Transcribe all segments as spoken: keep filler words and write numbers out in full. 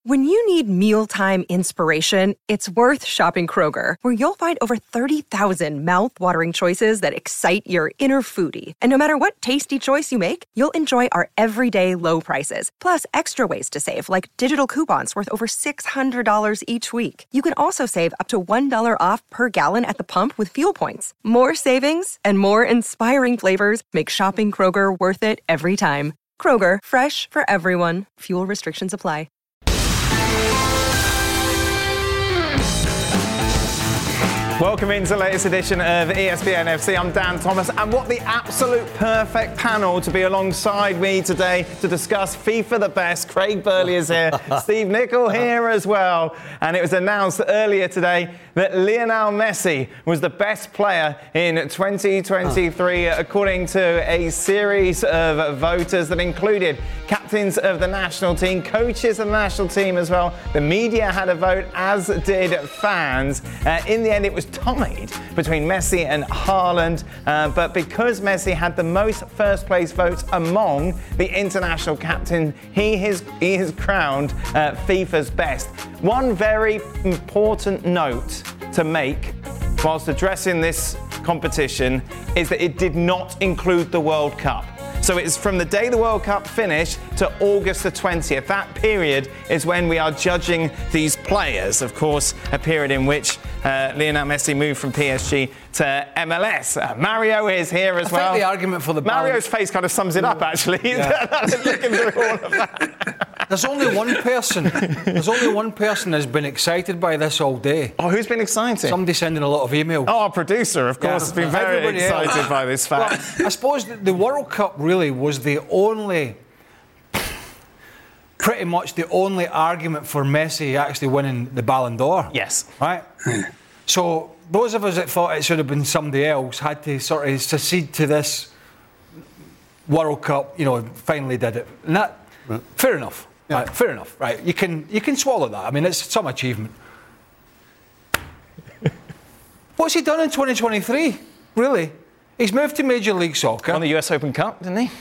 When you need mealtime inspiration, it's worth shopping Kroger, where you'll find over thirty thousand mouth-watering choices that excite your inner foodie. And no matter what tasty choice you make, you'll enjoy our everyday low prices, plus extra ways to save, like digital coupons worth over six hundred dollars each week. You can also save up to one dollar off per gallon at the pump with fuel points. More savings and more inspiring flavors make shopping Kroger worth it every time. Kroger, fresh for everyone. Fuel restrictions apply. Welcome into the latest edition of E S P N F C. I'm Dan Thomas, and what the absolute perfect panel to be alongside me today to discuss FIFA the best. Craig Burley is here, Steve Nicol here as well, and it was announced earlier today that Lionel Messi was the best player in twenty twenty-three, according to a series of voters that included captains of the national team, coaches of the national team as well. The media had a vote, as did fans. Uh, in the end, it was tied between Messi and Haaland, uh, but because Messi had the most first place votes among the international captain, he is, he is crowned uh, FIFA's best. One very important note to make whilst addressing this competition is that it did not include the World Cup. So it's from the day the World Cup finished to August the twentieth. That period is when we are judging these players. Of course, a period in which uh, Lionel Messi moved from P S G to M L S. Uh, Mario is here as I well. I think the argument for the Mario's balance... face kind of sums it up, actually. Yeah. Looking through all of that. There's only one person. There's only one person that's been excited by this all day. Oh, who's been excited? Somebody sending a lot of emails. Oh, our producer, of course, Yeah. has been very Everybody excited else. by this fact. Well, I suppose the- the World Cup really was the only, pretty much the only argument for Messi actually winning the Ballon d'Or. Yes. Right? So those of us that thought it should have been somebody else had to sort of secede to this World Cup, you know, finally did it. And that, right. fair enough. Yeah. Right, fair enough, right? You can you can swallow that. I mean, it's some achievement. What's he done in twenty twenty-three? Really? He's moved to Major League Soccer. Won the U S Open Cup, didn't he?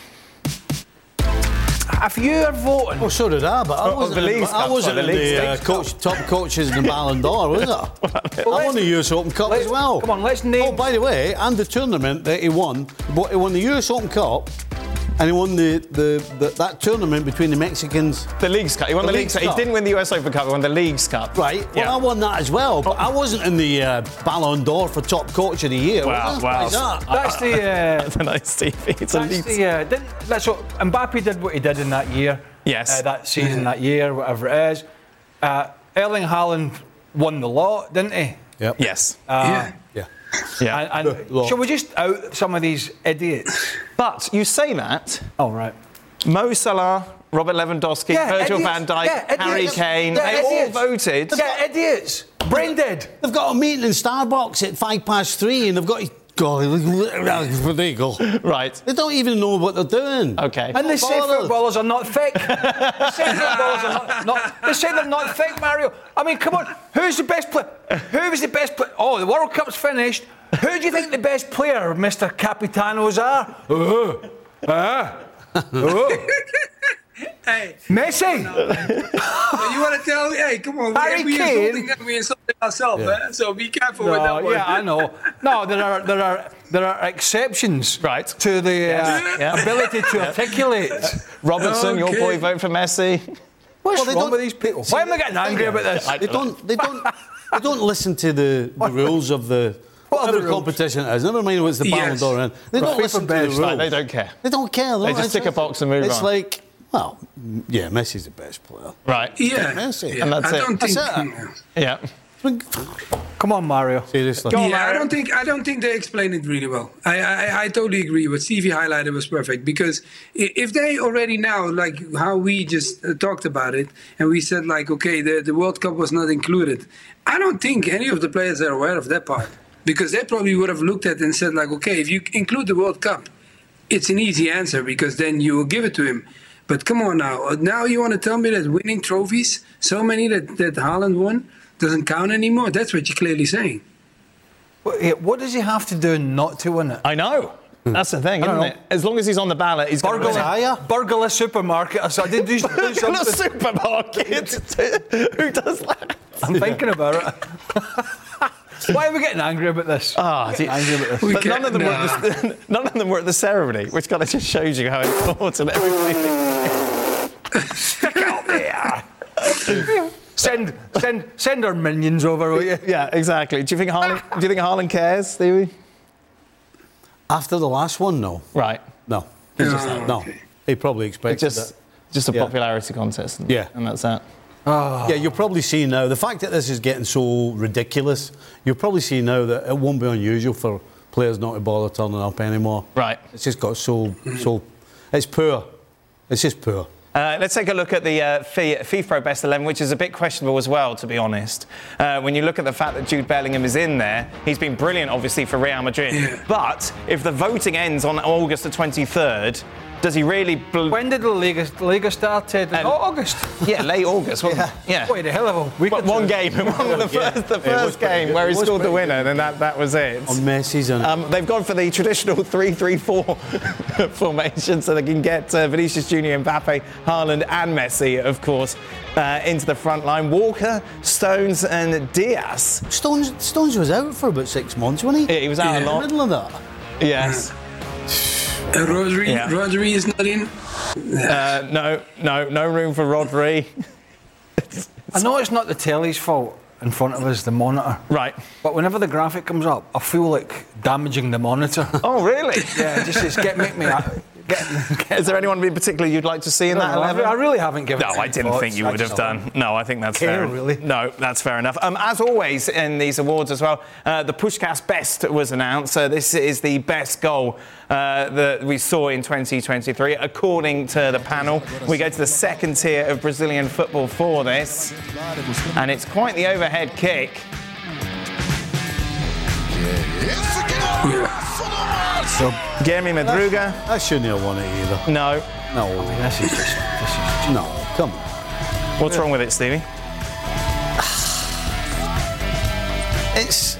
If you are voting... Well, so did I, but I Oh, wasn't, the in, Leagues I Cup, wasn't sorry, in the the uh, Leagues coach, top coaches in the Ballon d'Or, was I? Well, I won the U S Open Cup let's- as well. come on, let's name- Oh, by the way, and the tournament that he won, but he won the U S Open Cup, and he won the, the, the that tournament between the Mexicans. The Leagues Cup. He won the, The Leagues Leagues Cup. Cup. He didn't win the U S Open Cup. He won the Leagues Cup. Right. Well, Yeah. I won that as well, but I wasn't in the uh, Ballon d'Or for top coach of the year. Wow, was I? wow. Why is that? That's the... Uh, I don't know, Steve. It's a that's Leagues. the... Uh, didn't, that's what... Mbappe did what he did in that year. Yes. Uh, that season, that year, whatever it is. Uh, Erling Haaland won the lot, didn't he? Yep. Yes. Uh, Yeah. Yeah. And, and Lot. shall we just out some of these idiots? But you say that. Oh, right. Mo Salah, Robert Lewandowski, Yeah, Virgil idiots. van Dijk, Yeah, Harry idiots. Kane, Yeah, they idiots. all voted. Yeah, idiots. Brain dead. They've got a meeting in Starbucks at five past three, and they've got. God, there you go. Right. They don't even know what they're doing. Okay. And they say bothered. footballers are not thick. They say footballers are not, not... They say they're not thick, Mario. I mean, come on. Who's the best player? Who was the best player? Oh, the World Cup's finished. Who do you think the best player, Mister Capitanos, are? Oh. Ah. Oh. Hey, Messi. you want to tell me? Hey, come on. Harry we Kane. insulting them, we insulting ourselves, Yeah. eh? So be careful with No, that one. yeah, I know. No, there are there are there are exceptions, Right. to the uh, Yeah. ability to articulate. Robertson, your Okay. boy, vote for Messi. What's Well, they wrong don't- with these people? Why am I getting angry about this? They don't. They don't. They don't listen to the, the rules of the What are the whatever rules? competition it is. Never mind what's the Ballon Yes. d'Or in. They don't FIFA listen to the bench, rules. Like, they don't care. They don't care. They just It's tick a like- box and move It's on. like, well, yeah, Messi's the best player. Right. Yeah. Messi. yeah. And that's I it. don't That's think. it. Yeah. Come on, Mario. Seriously. Go on, Yeah, I Mario. don't think I don't think they explained it really well. I I, I totally agree. What Stevie highlighted was perfect because i- if they already now, like how we just uh, talked about it, and we said like, okay, the the World Cup was not included. I don't think any of the players are aware of that part because they probably would have looked at it and said like, okay, if you include the World Cup, it's an easy answer because then you will give it to him. But come on now, now you want to tell me that winning trophies, so many that that Haaland won, doesn't count anymore? That's what you're clearly saying. What, what does he have to do not to win it? I know. That's the thing, isn't know. it? As long as he's on the ballot, he's going to win. Higher. Burglar supermarket. So I did do, do Burglar something. supermarket. Who does that? I'm thinking about it. Why are we getting angry about this? Ah, We're getting gee. angry about this. We But none of them were nah. at the, none of them were at the ceremony, which kind of just shows you how important everybody thinks. Stick out there. Send, send, send our minions over, will you? Yeah, exactly. Do you think Harlan? Do you think Harlan cares, Stevie? After the last one, no. Right. No. Oh, no. okay. He probably expected Just, that. just a Yeah. popularity contest. And, Yeah. and that's that. Yeah, you'll probably see now, the fact that this is getting so ridiculous, you'll probably see now that it won't be unusual for players not to bother turning up anymore. Right. It's just got so, so, it's poor. It's just poor. Uh, let's take a look at the uh, FIFA Best eleven, which is a bit questionable as well, to be honest. Uh, when you look at the fact that Jude Bellingham is in there, he's been brilliant, obviously, for Real Madrid. Yeah. But if the voting ends on August the twenty-third, does he really... Bl- When did the Liga, the Liga started? In Um, August. Yeah, late August, wasn't it? Yeah. Wait, the hell of a week. But or one two. game, one the Yeah. first, the It was first pretty game good. where he It was scored the pretty winner, good. and that, that was it. On Messi's and... Um, they've gone for the traditional three three four formation so they can get uh, Vinicius Junior, Mbappe, Haaland and Messi, of course, uh, into the front line. Walker, Stones and Diaz. Stones, Stones was out for about six months, wasn't he? Yeah, he was out Yeah. a In the lot. middle of that. Yes. Uh, Rodri, Yeah. Rodri is not in. Uh, no, no, no room for Rodri. I know it's not the telly's fault in front of us, the monitor. Right. But whenever the graphic comes up, I feel like damaging the monitor. Oh, really? Yeah, just it's get make me. Get, get, Is there anyone in particular you'd like to see in that I, eleven? I really haven't given. No, it I any didn't thoughts. think you I would have just- done. No, I think that's Care, fair. really? No, that's fair enough. Um, as always in these awards as well, uh, the Puskás Best was announced. So this is the best goal uh, that we saw in twenty twenty-three, according to the panel. We go to the second tier of Brazilian football for this, and it's quite the overhead kick. So, Guilherme Madruga. I shouldn't have won it either. No. No. this is just. This is No, come on. What's wrong with it, Stevie? It's...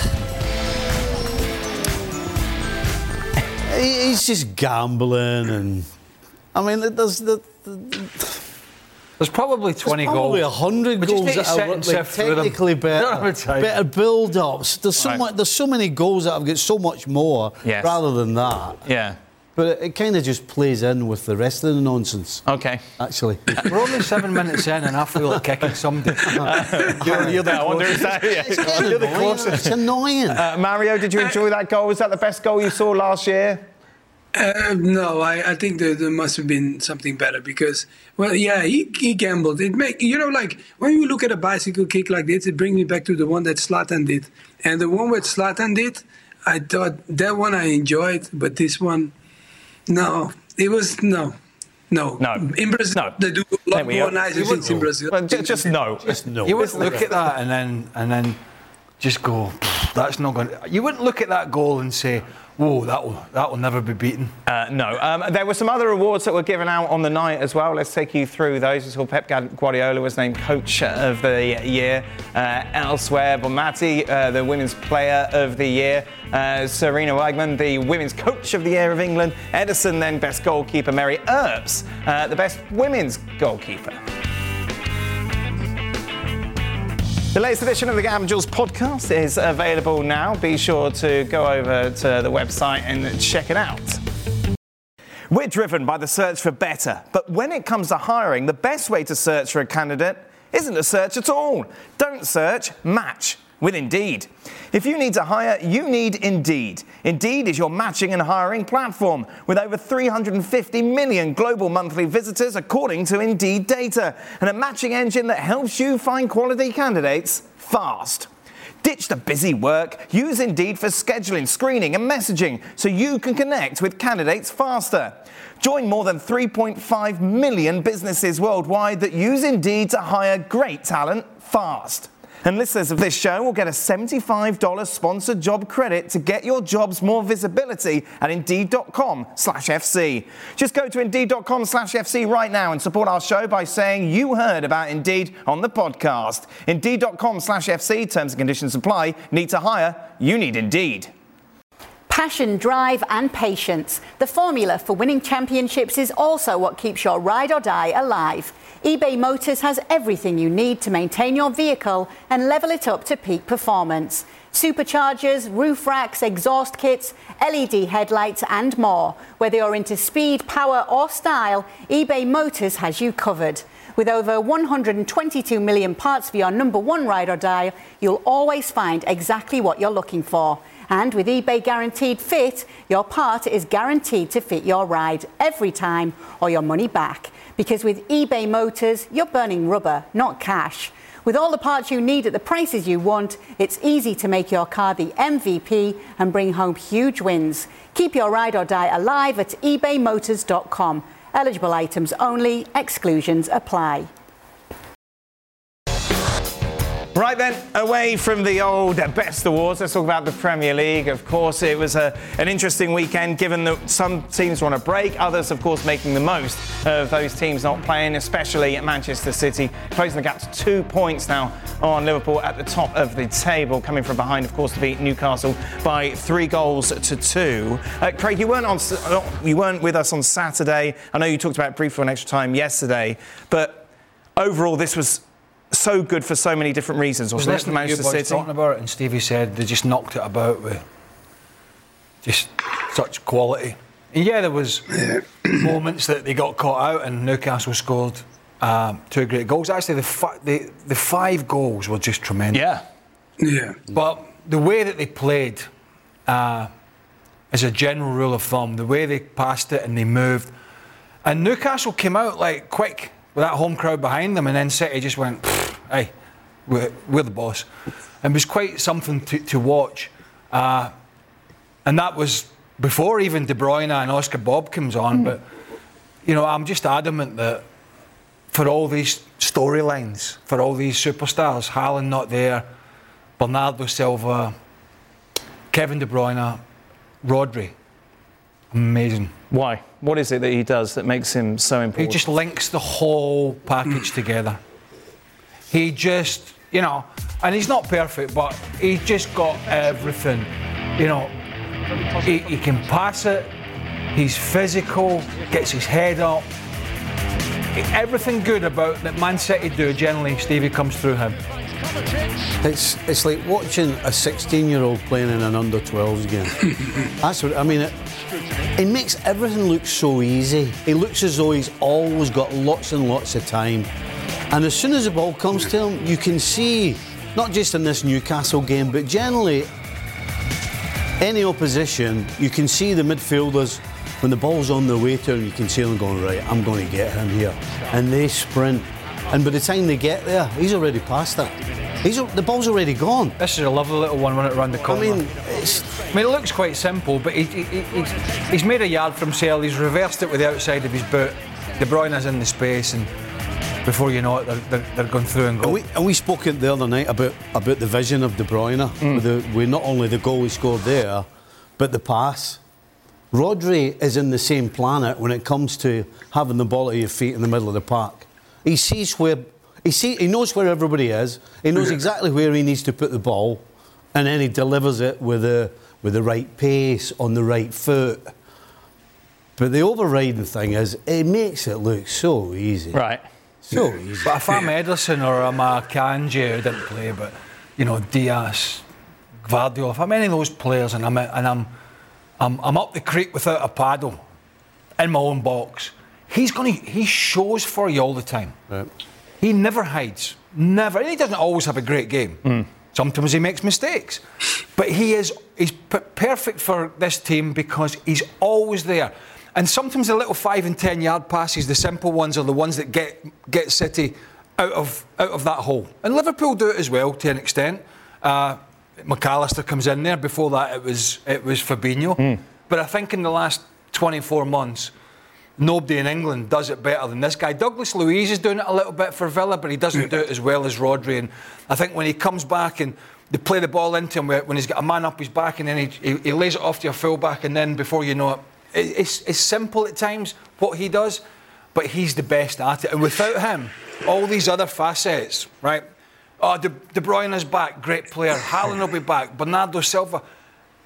He- He's just gambling and... I mean, there's the... There's probably twenty Probably goals. a hundred We just goals need to that sit are and like, sift through them. technically better, Don't have time. better build-ups. There's so Right. much. There's so many goals that have got so much more Yes. rather than that. Yeah. But it, it kind of just plays in with the rest of the nonsense. Okay. Actually, We're only seven minutes in, and I feel like kicking somebody. You're, you're the I wonder if that, yeah. it's getting You're the annoying. closest. It's annoying. Uh, Mario, did you enjoy that goal? Was that the best goal you saw last year? Uh, no, I, I think there, there must have been something better because, well, yeah, he, he gambled. It make you know, like when you look at a bicycle kick like this, it brings me back to the one that Zlatan did, and the one that Zlatan did, I thought that one I enjoyed, but this one, no, it was no, no, No. In Brazil, No. they do a There lot we more go. nicer You things in Brazil. Well, ju- just no. Just no. You wouldn't look at that and then and then just go, that's not going. You wouldn't look at that goal and say, whoa, that will that will never be beaten. Uh, no. Um, there were some other awards that were given out on the night as well. Let's take you through those. We saw Pep Guardiola was named Coach of the Year. Uh, elsewhere, Bonmati, uh, the Women's Player of the Year. Uh, Serena Weigman, the Women's Coach of the Year of England. Ederson, then Best Goalkeeper. Mary Earps, uh, the Best Women's Goalkeeper. The latest edition of the Gavin Jules podcast is available now. Be sure to go over to the website and check it out. We're driven by the search for better, but when it comes to hiring, the best way to search for a candidate isn't to search at all. Don't search, match with Indeed. If you need to hire, you need Indeed. Indeed is your matching and hiring platform with over three hundred fifty million global monthly visitors according to Indeed data, and a matching engine that helps you find quality candidates fast. Ditch the busy work. Use Indeed for scheduling, screening and messaging so you can connect with candidates faster. Join more than three point five million businesses worldwide that use Indeed to hire great talent fast. And listeners of this show will get a seventy-five dollars sponsored job credit to get your jobs more visibility at Indeed.com slash FC. Just go to Indeed.com slash FC right now and support our show by saying you heard about Indeed on the podcast. Indeed.com slash FC, terms and conditions apply. Need to hire? You need Indeed. Passion, drive and patience. The formula for winning championships is also what keeps your ride or die alive. eBay Motors has everything you need to maintain your vehicle and level it up to peak performance. Superchargers, roof racks, exhaust kits, L E D headlights and more. Whether you're into speed, power or style, eBay Motors has you covered. With over one hundred twenty-two million parts for your number one ride or die, you'll always find exactly what you're looking for. And with eBay Guaranteed Fit, your part is guaranteed to fit your ride every time or your money back. Because with eBay Motors, you're burning rubber, not cash. With all the parts you need at the prices you want, it's easy to make your car the M V P and bring home huge wins. Keep your ride or die alive at ebay motors dot com. Eligible items only, exclusions apply. Right then, away from the old Best Awards, let's talk about the Premier League. Of course, it was a, an interesting weekend, given that some teams were on a break, others, of course, making the most of those teams not playing, especially at Manchester City, closing the gap to two points now on Liverpool at the top of the table, coming from behind, of course, to beat Newcastle by three goals to two. Uh, Craig, you weren't on, you weren't with us on Saturday. I know you talked about it briefly on Extra Time yesterday, but overall, this was so good for so many different reasons. I was listening to you boys talking about it, and Stevie said they just knocked it about with just such quality. And yeah, there was moments that they got caught out, and Newcastle scored um, two great goals. Actually, the, fi- the the five goals were just tremendous. Yeah, yeah. But the way that they played, uh, as a general rule of thumb, the way they passed it and they moved, and Newcastle came out like quick with that home crowd behind them, and then City just went, hey, we're, we're the boss. And it was quite something to, to watch. Uh, and that was before even De Bruyne and Oscar Bob comes on. Mm. But, you know, I'm just adamant that for all these storylines, for all these superstars, Haaland not there, Bernardo Silva, Kevin De Bruyne, Rodri, amazing. Why? What is it that he does that makes him so important? He just links the whole package together. He just, you know, and he's not perfect, but he's just got everything. You know, he, he can pass it, he's physical, gets his head up. Everything good about that Man City do, generally, Stevie, comes through him. It's it's like watching a sixteen-year-old playing in an under twelves game. That's what I mean. It, it makes everything look so easy. He looks as though he's always got lots and lots of time. And as soon as the ball comes to him, you can see, not just in this Newcastle game, but generally any opposition, you can see the midfielders, when the ball's on the way to him, you can see them going, right, I'm going to get him here. And they sprint. And by the time they get there, he's already past that. He's, the ball's already gone. This is a lovely little one when it around the corner. I mean, it's... I mean, it looks quite simple, but he, he, he's, he's made a yard for himself. He's reversed it with the outside of his boot. De Bruyne's in the space, and before you know it, they're, they're, they're going through and goal. And we, and we spoke the other night about, about the vision of De Bruyne, mm. with, the, with not only the goal he scored there, but the pass. Rodri is in the same planet when it comes to having the ball at your feet in the middle of the park. He sees where he see he knows where everybody is. He knows exactly where he needs to put the ball, and then he delivers it with the with the right pace on the right foot. But the overriding thing is, it makes it look so easy. Right. So easy. But if I'm Ederson or I'm a Kanji, who didn't play, but you know, Diaz, Gvardiol, if I'm any of those players and I'm and I'm I'm, I'm up the creek without a paddle in my own box, he's gonna he shows for you all the time. Right. He never hides, never. And he doesn't always have a great game. Mm. Sometimes he makes mistakes, but he is he's p- perfect for this team because he's always there. And sometimes the little five and ten yard passes, the simple ones, are the ones that get get City out of out of that hole. And Liverpool do it as well to an extent. Uh, McAllister comes in there. Before that, it was it was Fabinho. Mm. But I think in the last twenty-four months, nobody in England does it better than this guy. Douglas Luiz is doing it a little bit for Villa, but he doesn't do it as well as Rodri. And I think when he comes back and they play the ball into him, when he's got a man up his back, and then he, he, he lays it off to your full-back, and then before you know it, it it's, it's simple at times what he does, but he's the best at it. And without him, all these other facets, right? Oh, De, De Bruyne is back, great player. Haaland will be back. Bernardo Silva.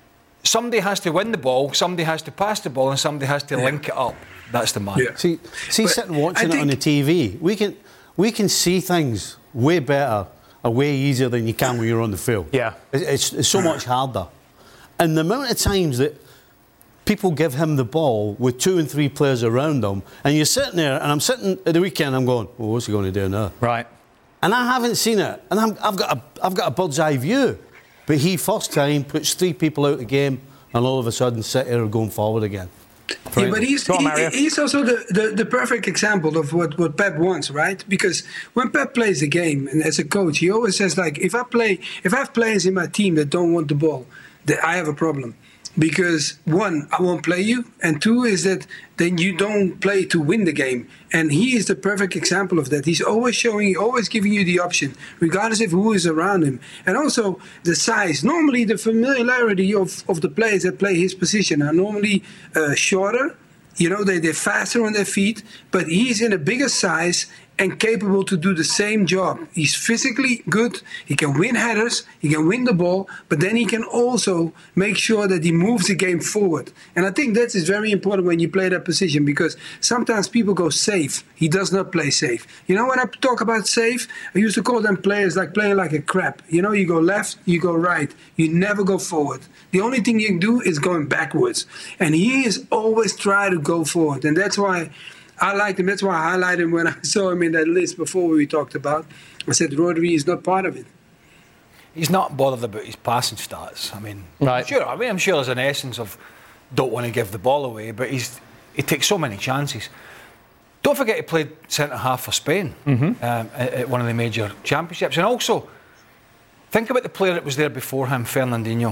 somebody has to win the ball, somebody has to pass the ball, and somebody has to yeah. link it up. That's the man. Yeah. See, see, but sitting watching I it on the T V, we can we can see things way better, or way easier than you can when you're on the field. Yeah, it's, it's so much harder, and the amount of times that people give him the ball with two and three players around him, and you're sitting there, and I'm sitting at the weekend, I'm going, well, what's he going to do now? Right. And I haven't seen it, and I'm, I've got a I've got a bird's eye view, but he first time puts three people out of the game, and all of a sudden City are going forward again. Yeah, but he's, on, he, he's also the, the, the perfect example of what, what Pep wants, right? Because when Pep plays the game, and as a coach, he always says, like, if I play, if I have players in my team that don't want the ball, then I have a problem. Because one, I won't play you, and two is that then you don't play to win the game. And he is the perfect example of that. He's always showing, always giving you the option, regardless of who is around him. And also the size. Normally the familiarity of, of the players that play his position are normally uh, shorter. You know, they, they're faster on their feet, but he's in a bigger size and capable to do the same job. He's physically good, he can win headers, he can win the ball, but then he can also make sure that he moves the game forward. And I think that is very important when you play that position, because sometimes people go safe. He does not play safe. You know, when I talk about safe, I used to call them players like playing like a crab. You know, you go left, you go right, you never go forward. The only thing you can do is going backwards. And he is always trying to go forward. And that's why I liked him. That's why I highlighted him when I saw him in that list before we talked about. I said Rodri is not part of it. He's not bothered about his passing stats. I mean, right. sure. I mean, I'm sure there's an essence of don't want to give the ball away, but he's he takes so many chances. Don't forget he played centre half for Spain mm-hmm. um, at, at one of the major championships, and also think about the player that was there before him, Fernandinho.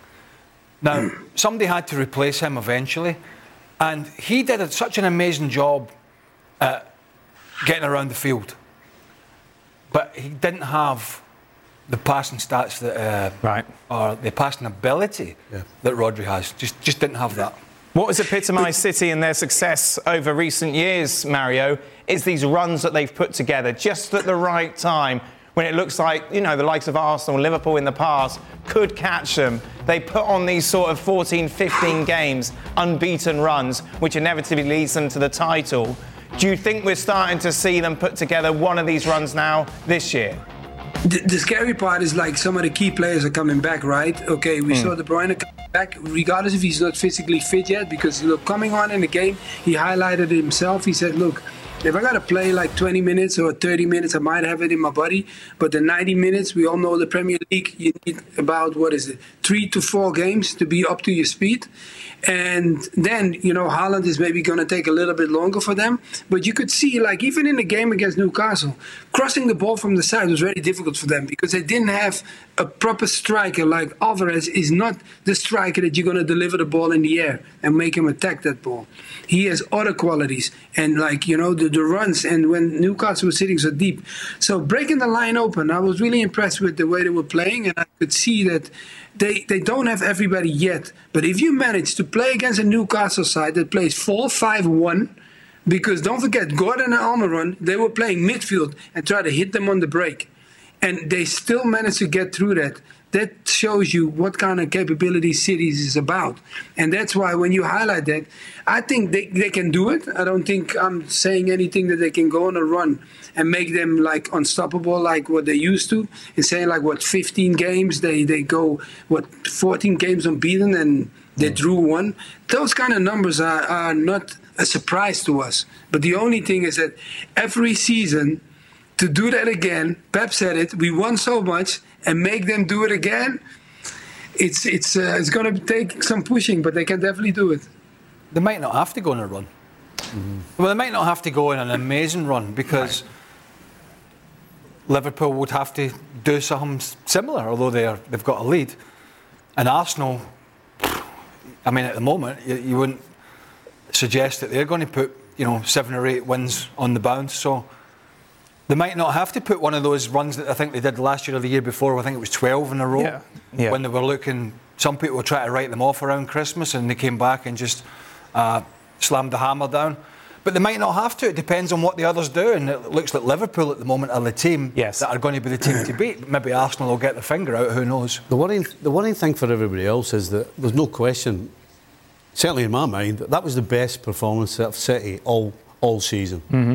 Now, somebody had to replace him eventually. And he did such an amazing job at getting around the field. But he didn't have the passing stats that, uh, right. or the passing ability yeah. that Rodri has. Just, just didn't have that. What has epitomised City and their success over recent years, Mario, is these runs that they've put together just at the right time. When it looks like, you know, the likes of Arsenal, Liverpool in the past could catch them. They put on these sort of fourteen, fifteen games, unbeaten runs, which inevitably leads them to the title. Do you think we're starting to see them put together one of these runs now this year? The, the scary part is like some of the key players are coming back, right? Okay, we mm. saw De Bruyne coming back, regardless if he's not physically fit yet, because look, coming on in the game, he highlighted it himself. He said, look, if I got to play like twenty minutes or thirty minutes, I might have it in my body. But the ninety minutes, we all know the Premier League, you need about, what is it, three to four games to be up to your speed. And then, you know, Haaland is maybe going to take a little bit longer for them. But you could see, like, even in the game against Newcastle, crossing the ball from the side was very difficult for them because they didn't have a proper striker. Like Alvarez is not the striker that you're going to deliver the ball in the air and make him attack that ball. He has other qualities. And, like, you know, the, the runs, and when Newcastle was sitting so deep. So breaking the line open, I was really impressed with the way they were playing, and I could see that They they don't have everybody yet. But if you manage to play against a Newcastle side that plays four five one, because don't forget, Gordon and Almiron, they were playing midfield and try to hit them on the break. And they still managed to get through that. That shows you what kind of capability City is about. And that's why when you highlight that, I think they, they can do it. I don't think I'm saying anything that they can go on a run and make them like unstoppable like what they used to. And saying like, what, fifteen games, they, they go, what, fourteen games unbeaten and they mm. drew one. Those kind of numbers are, are not a surprise to us. But the only thing is that every season, to do that again, Pep said it, we won so much, and make them do it again, it's it's uh, it's going to take some pushing, but they can definitely do it. They might not have to go on a run. Mm-hmm. Well, they might not have to go on an amazing run because right. Liverpool would have to do something similar, although they're they've got a lead. And Arsenal, I mean, at the moment, you, you wouldn't suggest that they're going to put, you know, seven or eight wins on the bounce. So they might not have to put one of those runs that I think they did last year or the year before. I think it was twelve in a row. Yeah. Yeah. When they were looking, some people were trying to write them off around Christmas, and they came back and just uh, slammed the hammer down. But they might not have to. It depends on what the others do. And it looks like Liverpool at the moment are the team yes. that are going to be the team to beat. Maybe Arsenal will get the finger out, who knows. The worrying, the worrying thing for everybody else is that there's no question, certainly in my mind, that that was the best performance of City all, all season. Mm-hmm.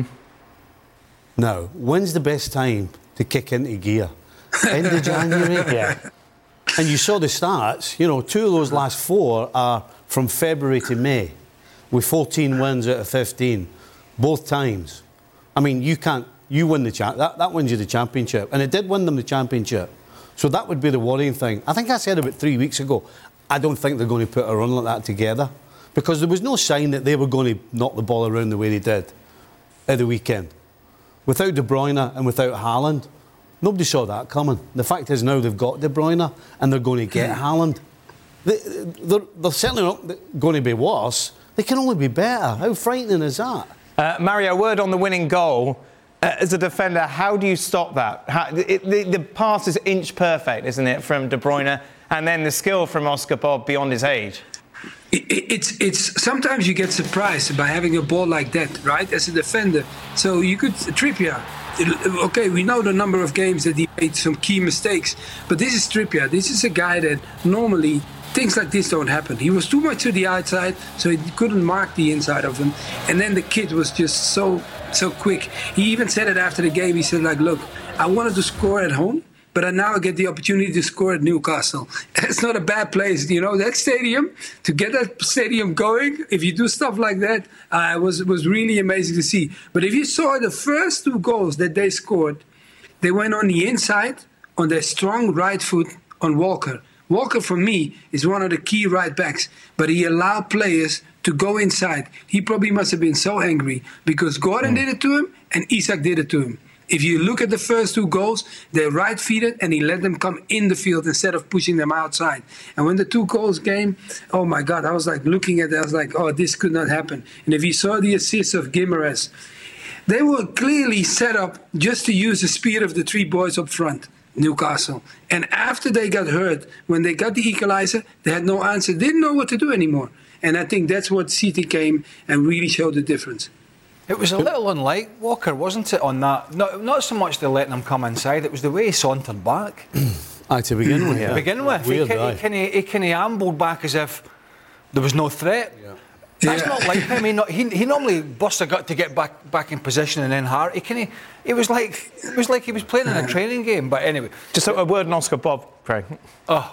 Now, when's the best time to kick into gear? End of January? Yeah. And you saw the stats, you know, two of those last four are from February to May, with fourteen wins out of fifteen, both times. I mean, you can't, you win the cha- that, that wins you the championship, and it did win them the championship. So that would be the worrying thing. I think I said about three weeks ago, I don't think they're going to put a run like that together, because there was no sign that they were going to knock the ball around the way they did at the weekend. Without De Bruyne and without Haaland, nobody saw that coming. The fact is now they've got De Bruyne and they're going to get Haaland. They, they're, they're certainly not going to be worse. They can only be better. How frightening is that? Uh, Mario, a word on the winning goal. Uh, as a defender, how do you stop that? How, it, the, the pass is inch perfect, isn't it, from De Bruyne? And then the skill from Oscar Bob beyond his age. It, it, it's it's sometimes you get surprised by having a ball like that, right? As a defender, so you could Trippier. Okay, we know the number of games that he made some key mistakes, but this is Trippier. This is a guy that normally things like this don't happen. He was too much to the outside, so he couldn't mark the inside of him. And then the kid was just so so quick. He even said it after the game. He said, like, look, I wanted to score at home, but I now get the opportunity to score at Newcastle. It's not a bad place, you know, that stadium, to get that stadium going, if you do stuff like that, uh, was was really amazing to see. But if you saw the first two goals that they scored, they went on the inside, on their strong right foot on Walker. Walker, for me, is one of the key right backs, but he allowed players to go inside. He probably must have been so angry because Gordon did it to him and Isak did it to him. If you look at the first two goals, they're right-feeted and he let them come in the field instead of pushing them outside. And when the two goals came, oh my God, I was like looking at it, I was like, oh, this could not happen. And if you saw the assists of Guimaraes, they were clearly set up just to use the speed of the three boys up front, Newcastle. And after they got hurt, when they got the equalizer, they had no answer, didn't know what to do anymore. And I think that's what City came and really showed the difference. It was a little unlike Walker, wasn't it, on that? Not, not so much the letting him come inside, it was the way he sauntered back. Aye, to begin with, yeah. To begin with, Weird, he kind of he kind of ambled back as if there was no threat. Yeah. That's Yeah. not like him. He, not, he, he normally busts a gut to get back back in position and then hard. He kind of it was like it was like he was playing in a training game. But anyway, Just a, a word on Oscar Bob, Craig. oh,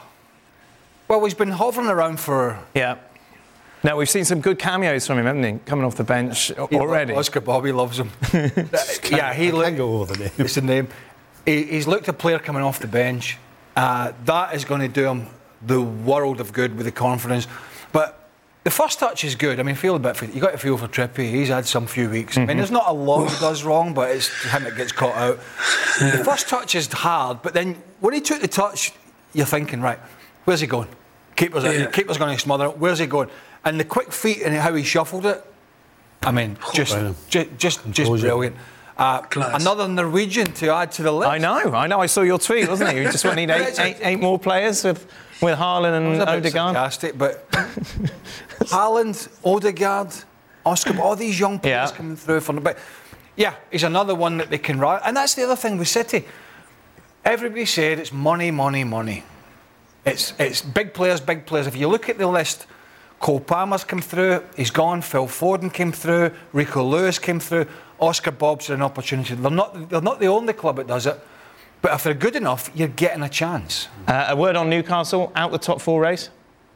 well, he's been hovering around for. Yeah. Now, we've seen some good cameos from him, haven't we? Coming off the bench already. Oscar Bobby loves him. yeah, he I looked. can't go over the name. It's the name. He, he's looked a player coming off the bench. Uh, that is going to do him the world of good with the confidence. But the first touch is good. I mean, feel a bit for you got to feel for Trippier. He's had some few weeks. Mm-hmm. I mean, there's not a lot he does wrong, but it's him that gets caught out. The first touch is hard, but then when he took the touch, you're thinking, right, where's he going? Keeper's, yeah. Keeper's going to smother it. Where's he going? And the quick feet and how he shuffled it, I mean, just, just, just, just brilliant. Uh, another Norwegian to add to the list. I know, I know. I saw your tweet, wasn't it? You just want to need eight, eight, eight more players with with Haaland and Odegaard. Sarcastic, but Haaland, Odegaard, Oscar, all these young players yeah. coming through from the back. Yeah, he's another one that they can ride. And that's the other thing with City. Everybody said it's money, money, money. It's it's big players, big players. If you look at the list. Cole Palmer's come through, he's gone. Phil Foden came through, Rico Lewis came through, Oscar Bobb's an opportunity. They're not, they're not the only club that does it, but if they're good enough, you're getting a chance. Uh, a word on Newcastle, out the top four race?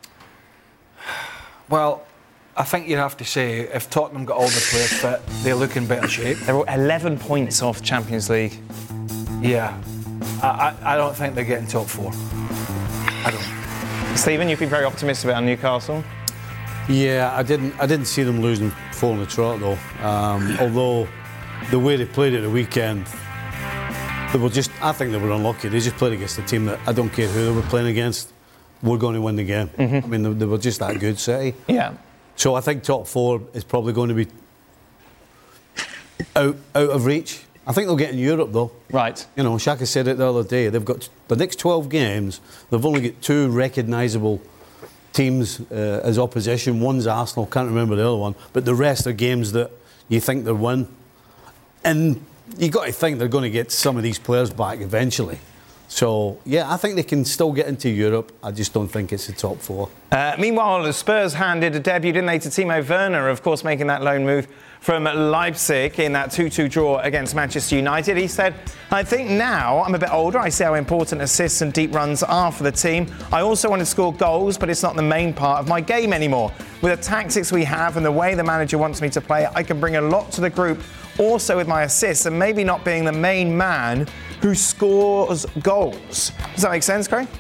Well, I think you'd have to say, if Tottenham got all the players fit, they look in better shape. They're eleven points off Champions League. Yeah, I, I, I don't think they're getting top four. I don't. Stephen, you've been very optimistic about Newcastle. Yeah, I didn't. I didn't see them losing four in the trot though. Um, although the way they played at the weekend, they were just. I think they were unlucky. They just played against a team that I don't care who they were playing against. We're going to win the game. Mm-hmm. I mean, they, they were just that good, City. Yeah. So I think top four is probably going to be out out of reach. I think they'll get in Europe though. Right. You know, Xhaka said it the other day. They've got the next twelve games. They've only got two recognisable teams uh, as opposition. One's Arsenal, can't remember the other one, but the rest are games that you think they'll win. And you got to think they're going to get some of these players back eventually. So, yeah, I think they can still get into Europe. I just don't think it's the top four. Uh, meanwhile, the Spurs handed a debut, didn't they, to Timo Werner, of course, making that loan move from Leipzig in that two two draw against Manchester United. He said, I think now I'm a bit older. I see how important assists and deep runs are for the team. I also want to score goals, but it's not the main part of my game anymore. With the tactics we have and the way the manager wants me to play, I can bring a lot to the group, also with my assists, and maybe not being the main man who scores goals. Does that make sense, Craig?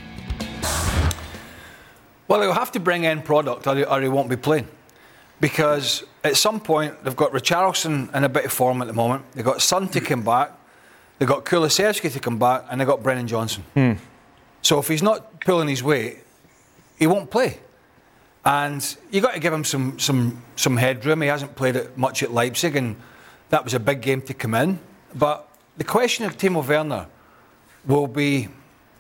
Well, he'll have to bring in product or he, or he won't be playing. Because at some point, they've got Richarlison in a bit of form at the moment. They've got Son to come back. They've got Kulusevski to come back. And they've got Brennan Johnson. Hmm. So if he's not pulling his weight, he won't play. And you've got to give him some, some, some headroom. He hasn't played it much at Leipzig, and that was a big game to come in. But the question of Timo Werner will be,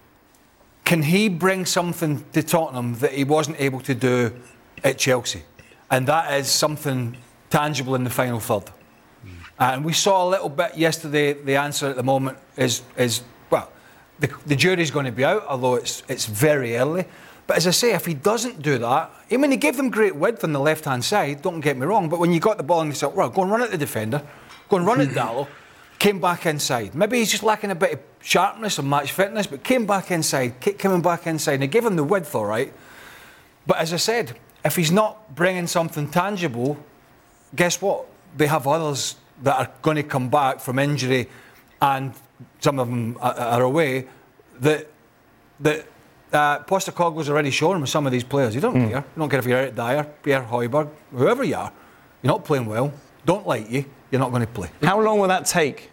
can he bring something to Tottenham that he wasn't able to do at Chelsea? And that is something tangible in the final third. Mm. And we saw a little bit yesterday. The answer at the moment is, is well, the, the jury's going to be out, although it's it's very early. But as I say, if he doesn't do that, I mean, he gave them great width on the left-hand side, don't get me wrong, but when you got the ball and you thought, well, go and run at the defender, go and run at Dalot, came back inside. Maybe he's just lacking a bit of sharpness and match fitness, but came back inside, kept coming back inside, and they gave him the width, all right. But as I said, if he's not bringing something tangible, guess what? They have others that are going to come back from injury, and some of them are away, that that uh, Postecoglou's already shown with some of these players. You don't mm. care. You don't care if you're Eric Dyer, Pierre Højbjerg, whoever you are. You're not playing well. Don't like you. You're not going to play. How long will that take?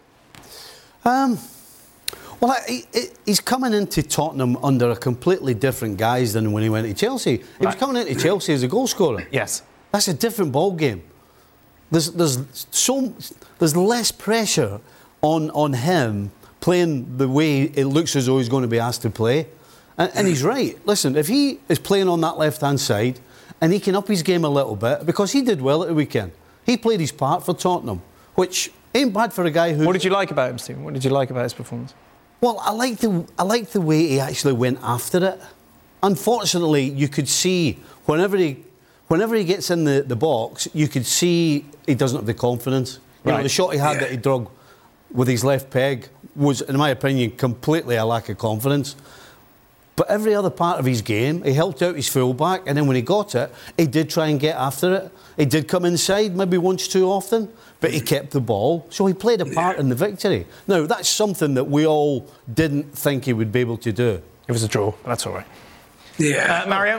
Um, well, he, he's coming into Tottenham under a completely different guise than when he went to Chelsea. He right. was coming into Chelsea as a goal scorer. Yes. That's a different ball game. There's there's so there's less pressure on on him playing the way it looks as though he's going to be asked to play. And, and he's right. Listen, if he is playing on that left-hand side and he can up his game a little bit, because he did well at the weekend. He played his part for Tottenham, which ain't bad for a guy who... What did you like about him, Stephen? What did you like about his performance? Well, I like the I like the way he actually went after it. Unfortunately, you could see whenever he whenever he gets in the, the box, you could see he doesn't have the confidence. You right. know, the shot he had yeah. that he drug with his left peg was, in my opinion, completely a lack of confidence. But every other part of his game, he helped out his fullback, and then when he got it, he did try and get after it. He did come inside, maybe once too often, but he kept the ball. So he played a part in the victory. Now, that's something that we all didn't think he would be able to do. It was a draw, but that's all right. Yeah, uh, Mario.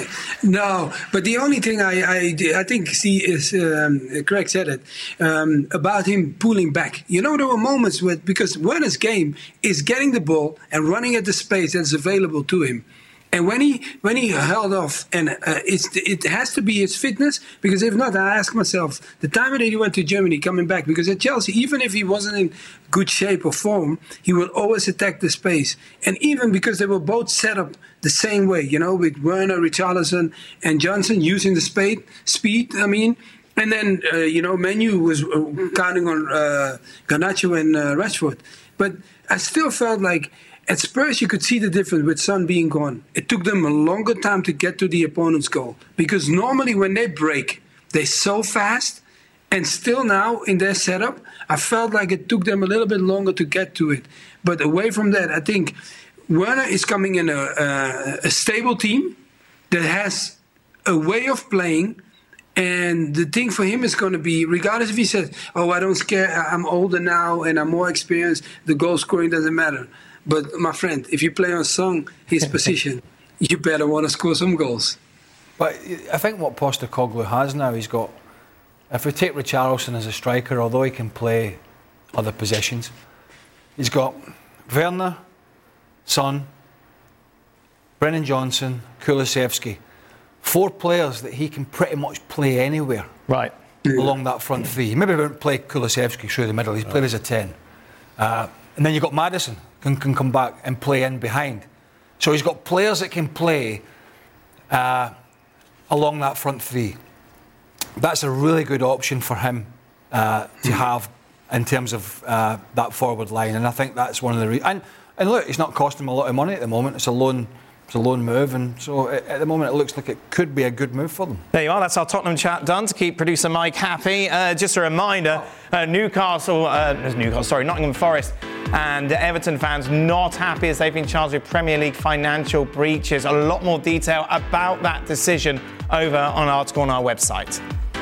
No, but the only thing I I, I think see is um, Craig said it um, about him pulling back. You know, there were moments where, because Werner's game is getting the ball and running at the space that's available to him. And when he when he held off, and uh, it's, it has to be his fitness, because if not, I ask myself, the time that he went to Germany coming back, because at Chelsea, even if he wasn't in good shape or form, he would always attack the space. And even because they were both set up the same way, you know, with Werner, Richarlison, and Johnson using the speed, speed, I mean. And then, uh, you know, Manu was uh, counting on uh, Garnacho and uh, Rashford. But I still felt like, at Spurs, you could see the difference with Son being gone. It took them a longer time to get to the opponent's goal. Because normally when they break, they're so fast. And still now, in their setup, I felt like it took them a little bit longer to get to it. But away from that, I think Werner is coming in a, a, a stable team that has a way of playing. And the thing for him is going to be, regardless if he says, oh, I don't care, I'm older now and I'm more experienced, the goal scoring doesn't matter. But, my friend, if you play on Son, his position, you better want to score some goals. But I think what Postecoglou has now, he's got, if we take Richarlison as a striker, although he can play other positions, he's got Werner, Son, Brennan Johnson, Kulusevski. Four players that he can pretty much play anywhere. Right. Along that front three. He maybe won't play Kulusevski through the middle. He's right. played as a ten. Uh, and then you've got Maddison. Can, can come back and play in behind. So he's got players that can play uh, along that front three. That's a really good option for him uh, to have in terms of uh, that forward line, and I think that's one of the reasons. And, and look, it's not costing them a lot of money at the moment. It's a loan. It's a loan move, and so at the moment it looks like it could be a good move for them. There you are, that's our Tottenham chat done to keep producer Mike happy. Uh, just a reminder, uh, Newcastle, uh, Newcastle, sorry, Nottingham Forest and Everton fans not happy as they've been charged with Premier League financial breaches. A lot more detail about that decision over on an article on our website.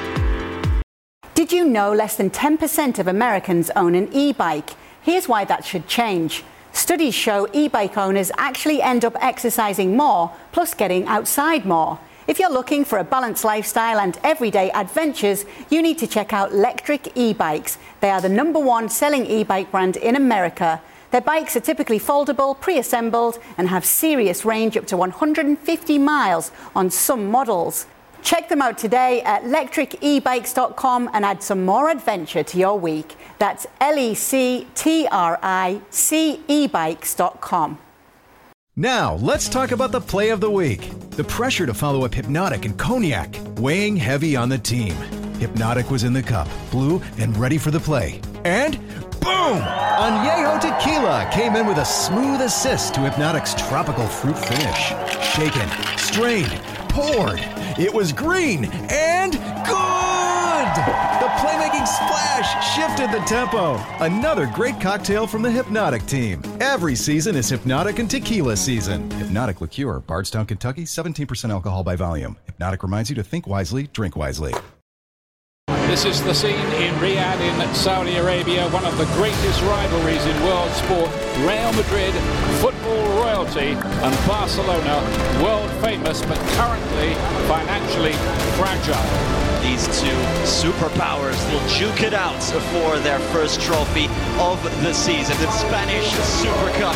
Did you know less than ten percent of Americans own an e-bike? Here's why that should change. Studies show e-bike owners actually end up exercising more, plus getting outside more. If you're looking for a balanced lifestyle and everyday adventures, you need to check out Lectric e-bikes. They are the number one selling e-bike brand in America. Their bikes are typically foldable, pre-assembled, and have serious range up to one hundred fifty miles on some models. Check them out today at lectric e bikes dot com and add some more adventure to your week. That's L E C T R I C e bikes dot com. Now, let's talk about the play of the week. The pressure to follow up Hypnotic and Cognac, weighing heavy on the team. Hypnotic was in the cup, blue, and ready for the play. And boom! Añejo Tequila came in with a smooth assist to Hypnotic's tropical fruit finish. Shaken, strained, poured. It was green and good! The playmaking splash shifted the tempo. Another great cocktail from the Hypnotic team. Every season is Hypnotic and Tequila season. Hypnotic Liqueur, Bardstown, Kentucky, seventeen percent alcohol by volume. Hypnotic reminds you to think wisely, drink wisely. This is the scene in Riyadh in Saudi Arabia, one of the greatest rivalries in world sport. Real Madrid, football royalty, and Barcelona, world famous but currently financially fragile. These two superpowers will duke it out for their first trophy of the season, the Spanish Super Cup.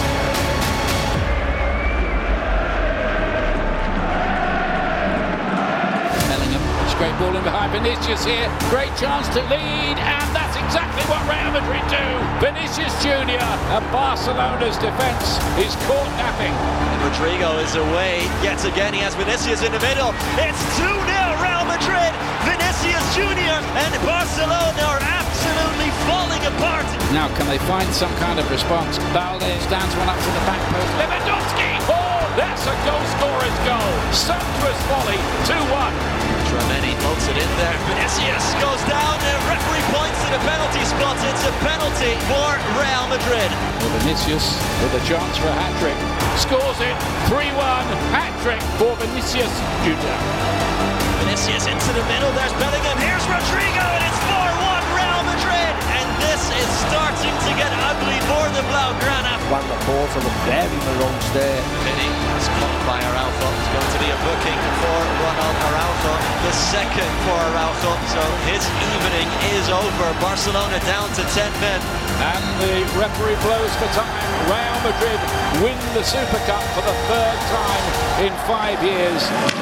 Great ball in behind Vinicius here, great chance to lead, and that's exactly what Real Madrid do. Vinicius Junior and Barcelona's defence is caught napping. And Rodrigo is away yet again, he has Vinicius in the middle. It's two nil Real Madrid, Vinicius Junior and Barcelona are absolutely falling apart. Now can they find some kind of response? Valdez stands one up to the back post, Lewandowski! Oh, that's a goal scorer's goal. Sumptuous volley, two one. Drameni bolts it in there. Vinicius goes down. The referee points to the penalty spot. It's a penalty for Real Madrid. Well, Vinicius with a chance for a hat-trick. Scores it. three one. Hat-trick for Vinicius Junior. Vinicius into the middle. There's Bellingham. Here's Rodrigo. And it's four one Real Madrid. And this is starting to get ugly for the Blaugrana. Van der Poort on very morose there. Vinny is caught by Araujo. It's going to be a booking for Ronald Araujo. The second for Araujo. So his evening is over. Barcelona down to ten men. And the referee blows for time. Real Madrid win the Super Cup for the third time in five years.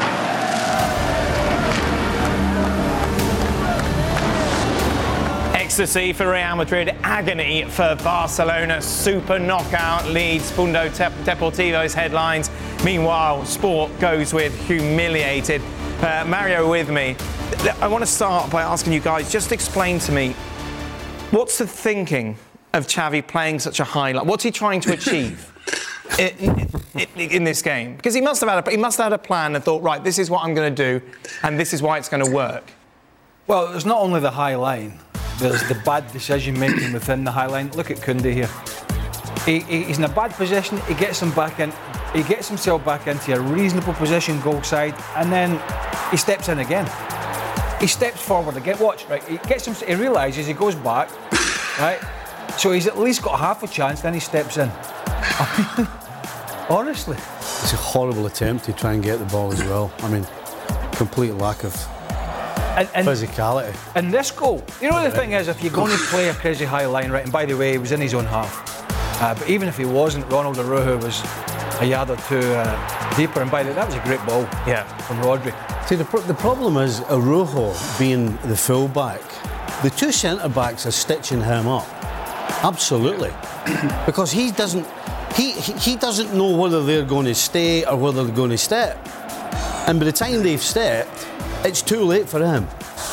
Ecstasy for Real Madrid, agony for Barcelona, super knockout leads Mundo Deportivo's headlines. Meanwhile, sport goes with humiliated. Uh, Mario with me. I want to start by asking you guys, just explain to me, what's the thinking of Xavi playing such a high line? What's he trying to achieve in, in, in this game? Because he must have had a, he must have had a plan and thought, right, this is what I'm going to do, and this is why it's going to work. Well, there's not only the high line. There's the bad decision making within the high line. Look at Koundé here. He, he, he's in a bad position. He gets him back in. He gets himself back into a reasonable position, goal side, and then he steps in again. He steps forward again. Watch, right? He gets him. He realises he goes back, right? So he's at least got half a chance. Then he steps in. Honestly, it's a horrible attempt to try and get the ball as well. I mean, complete lack of. And, and physicality. And this goal, you know, the thing is, if you're going to play a crazy high line, right, and by the way, he was in his own half, uh, but even if he wasn't, Ronald Araujo was a yard or two uh, deeper, and by the way, that was a great ball yeah. from Rodri. See, the, the problem is Araujo being the full-back, the two centre-backs are stitching him up, absolutely, because he doesn't, he, he doesn't know whether they're going to stay or whether they're going to step, and by the time they've stepped, it's too late for him.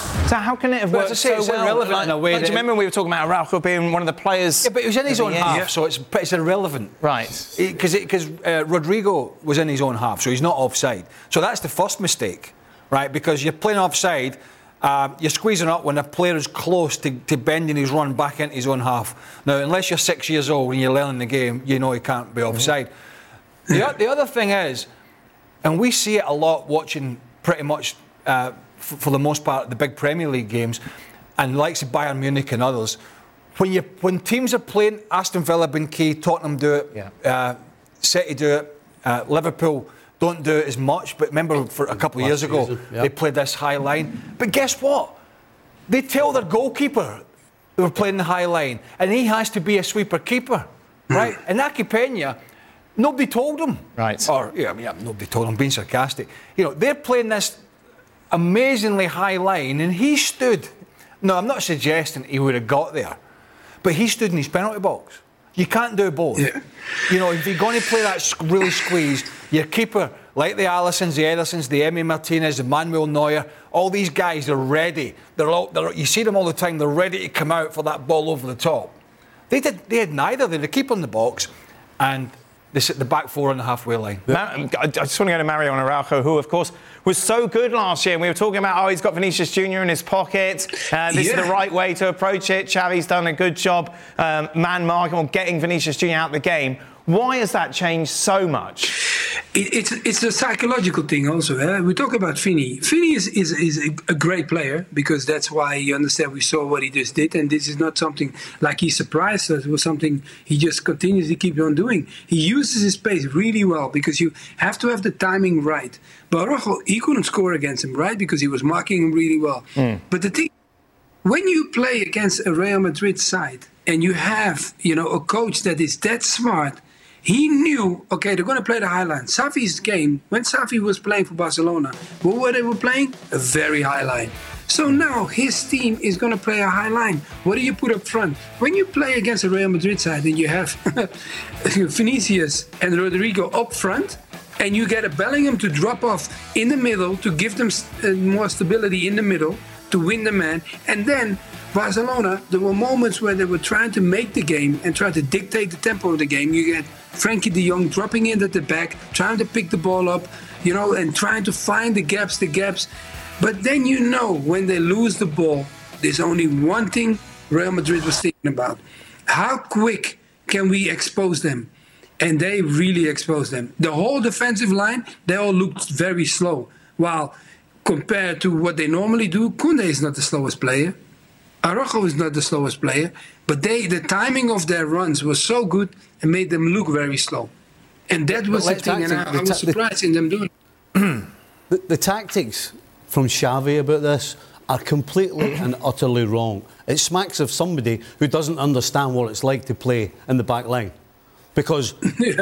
So how can it have But worked as I say, so it's well? irrelevant Like, in a way like, do you that- remember we were talking about Araujo being one of the players? Yeah, but he was in his of own the year? half, Yeah. so it's it's irrelevant. Right. Because because uh, Rodrigo was in his own half, so he's not offside. So that's the first mistake, right? Because you're playing offside, uh, you're squeezing up when a player is close to, to bending his run back into his own half. Now, unless you're six years old and you're learning the game, you know he can't be offside. Mm-hmm. The, the other thing is, and we see it a lot watching pretty much, uh, f- for the most part, the big Premier League games, and likes of Bayern Munich and others, when you when teams are playing, Aston Villa been key, Tottenham do it, Yeah. uh, City do it, uh, Liverpool don't do it as much, but remember for a couple of years ago, season, yeah. they played this high line. But guess what? They tell their goalkeeper they were playing the high line, and he has to be a sweeper keeper, right? And Naki Peña, nobody told him. Right. Or, yeah, I mean, nobody told him, being sarcastic. You know, they're playing this amazingly high line, and he stood. No, I'm not suggesting he would have got there, but he stood in his penalty box. You can't do both. Yeah. You know, if you're going to play that s- really squeeze, your keeper, like the Alissons, the Edersons, the Emi Martinez, the Manuel Neuer, all these guys are ready. They're all, they're, you see them all the time. They're ready to come out for that ball over the top. They did. They had neither. They had a keeper in the box, and they sit the back four on the halfway line. Ma- I just want to go to Mario Araujo, who, of course, was so good last year. And we were talking about, oh, he's got Vinicius Junior in his pocket. Uh, this Yeah. is the right way to approach it. Xavi's done a good job um, man-marking or getting Vinicius Junior out the game. Why has that changed so much? It, it's it's a psychological thing also. Eh? We talk about Fini. Fini is, is, is a, a great player because that's why you understand we saw what he just did, and this is not something like he surprised us. It was something he just continues to keep on doing. He uses his pace really well because you have to have the timing right. But Araujo, he couldn't score against him, right? Because he was marking him really well. Mm. But the thing, when you play against a Real Madrid side and you have, you know, a coach that is that smart. He knew, okay, they're going to play the high line. Xavi's game, when Xavi was playing for Barcelona, what were they were playing? A very high line. So now his team is going to play a high line. What do you put up front? When you play against a Real Madrid side and you have Vinicius and Rodrigo up front, and you get a Bellingham to drop off in the middle to give them uh, more stability in the middle to win the man, and then Barcelona, there were moments where they were trying to make the game and try to dictate the tempo of the game. You get Frankie de Jong dropping in at the back, trying to pick the ball up, you know, and trying to find the gaps, the gaps. But then you know when they lose the ball, there's only one thing Real Madrid was thinking about. How quick can we expose them? And they really exposed them. The whole defensive line, they all looked very slow. While compared to what they normally do, Koundé is not the slowest player. Araujo is not the slowest player, but they the timing of their runs was so good and made them look very slow. And that was the But thing, and I, tactic- I was the ta- surprised in them doing it. The, the tactics from Xavi about this are completely and utterly wrong. It smacks of somebody who doesn't understand what it's like to play in the back line. Because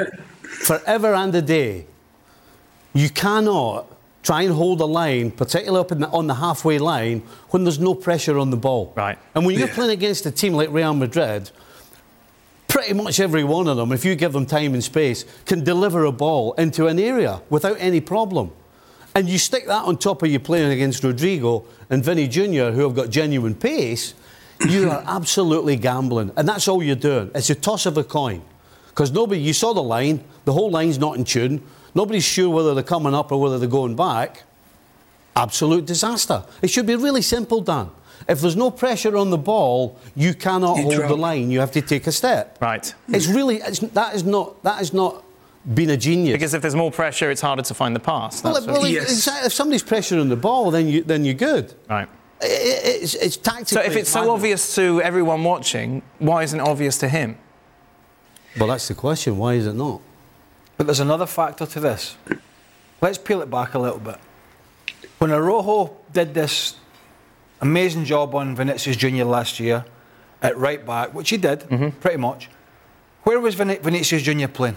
forever and a day, you cannot try and hold a line, particularly up in the, on the halfway line, when there's no pressure on the ball. Right. And when you're Yeah. playing against a team like Real Madrid, pretty much every one of them, if you give them time and space, can deliver a ball into an area without any problem. And you stick that on top of you playing against Rodrigo and Vinny Junior, who have got genuine pace, you are absolutely gambling. And that's all you're doing. It's a toss of a coin. Because nobody, you saw the line, the whole line's not in tune. Nobody's sure whether they're coming up or whether they're going back. Absolute disaster. It should be really simple, Dan. If there's no pressure on the ball, you cannot You hold drop. the line. You have to take a step. Right. It's really it's, that is not that is not being a genius. Because if there's more pressure, it's harder to find the pass. well, That's well, what- Yes. it's- if somebody's pressuring the ball, then you then you're good. right. It, it, it's, it's tactically. So if it's so madness. obvious to everyone watching, why isn't it obvious to him? Well, that's the question. Why is it not? But there's another factor to this. Let's peel it back a little bit. When Araujo did this amazing job on Vinicius Junior last year at right back, which he did, Mm-hmm. pretty much, where was Vin- Vinicius Junior playing?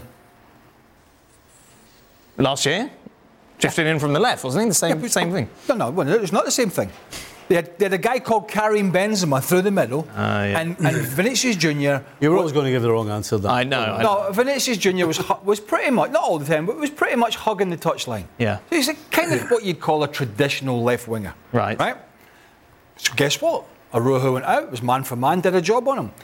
Last year? Drifting in from the left, wasn't he? The same, Yeah, but- same thing. No, no, well, it's not the same thing. They had, they had a guy called Karim Benzema through the middle, Ah, yeah. and, and Vinicius Junior You were always going to give the wrong answer. Dan. I know. I know. No, Vinicius Junior was hu- was pretty much, not all the time, but was pretty much hugging the touchline. Yeah. So he's a, kind of what you'd call a traditional left winger. Right. Right? So guess what? Araujo went out, was man for man, did a job on him.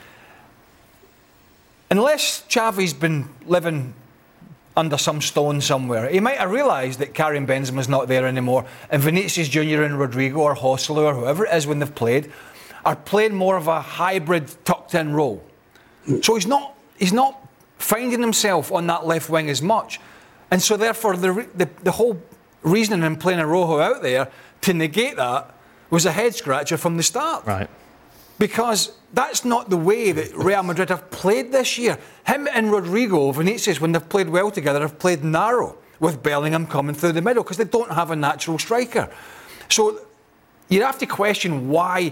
Unless Xavi's been living under some stone somewhere, he might have realised that Karim Benzema's not there anymore, and Vinicius Junior and Rodrigo or Joselu or whoever it is when they've played are playing more of a hybrid tucked-in role. So he's not he's not finding himself on that left wing as much, and so therefore the the, the whole reasoning in playing Araujo out there to negate that was a head scratcher from the start. Right. Because that's not the way that Real Madrid have played this year. Him and Rodrigo, Vinicius, when they've played well together, have played narrow, with Bellingham coming through the middle, because they don't have a natural striker. So you have to question why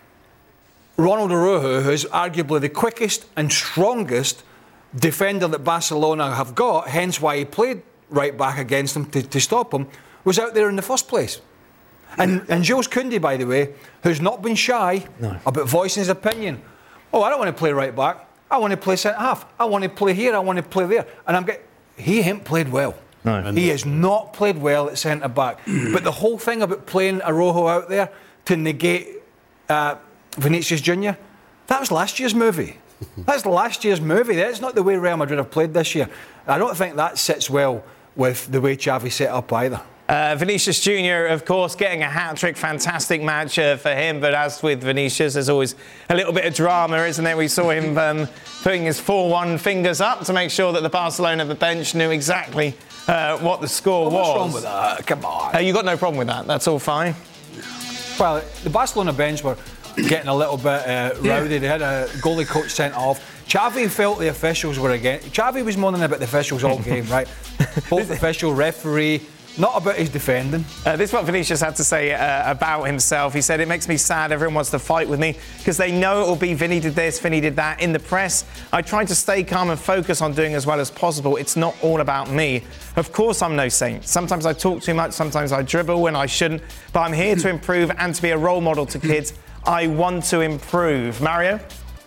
Ronald Araujo, who's arguably the quickest and strongest defender that Barcelona have got, hence why he played right back against them to, to stop him, was out there in the first place. And, and Jules Koundé, by the way, who's not been shy no. about voicing his opinion. Oh, I don't want to play right back. I want to play centre half. I want to play here. I want to play there. And I'm getting. He ain't played well. No. He has not played well at centre back. But the whole thing about playing Araujo out there to negate uh, Vinicius Junior, that was last year's movie. That's last year's movie. That's not the way Real Madrid have played this year. I don't think that sits well with the way Xavi set up either. Uh, Vinicius Junior, of course, getting a hat-trick, fantastic match uh, for him. But as with Vinicius, there's always a little bit of drama, isn't there? We saw him um, putting his four one fingers up to make sure that the Barcelona the bench knew exactly uh, what the score well, was. What's wrong with that? Come on. Uh, you got no problem with that? That's all fine? Well, the Barcelona bench were getting a little bit uh, rowdy. They had a goalie coach sent off. Xavi felt the officials were against. Xavi was moaning about the officials all game, right? Both official, referee. Not about his defending. Uh, this is what Vinicius had to say uh, about himself. He said, it makes me sad everyone wants to fight with me because they know it will be Vinny did this, Vinny did that. In the press, I try to stay calm and focus on doing as well as possible. It's not all about me. Of course I'm no saint. Sometimes I talk too much, sometimes I dribble when I shouldn't. But I'm here to improve and to be a role model to kids. I want to improve. Mario?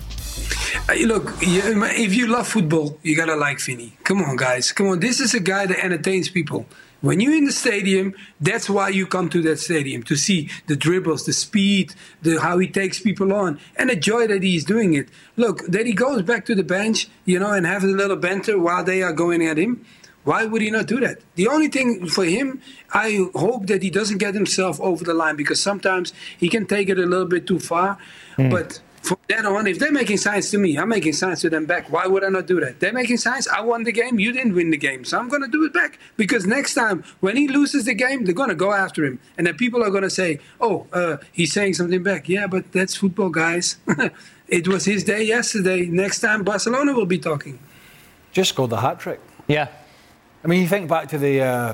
Look, if you love football, you gotta like Vinny. Come on, guys. Come on. This is a guy that entertains people. When you're in the stadium, that's why you come to that stadium, to see the dribbles, the speed, the how he takes people on, and the joy that he's doing it. Look, that he goes back to the bench, you know, and have a little banter while they are going at him. Why would he not do that? The only thing for him, I hope that he doesn't get himself over the line, because sometimes he can take it a little bit too far. Mm. But from then on, if they're making signs to me, I'm making signs to them back. Why would I not do that? They're making signs. I won the game. You didn't win the game. So I'm going to do it back. Because next time, when he loses the game, they're going to go after him. And then people are going to say, oh, uh, he's saying something back. Yeah, but that's football, guys. It was his day yesterday. Next time, Barcelona will be talking. Just scored the hat-trick. Yeah. I mean, you think back to the uh,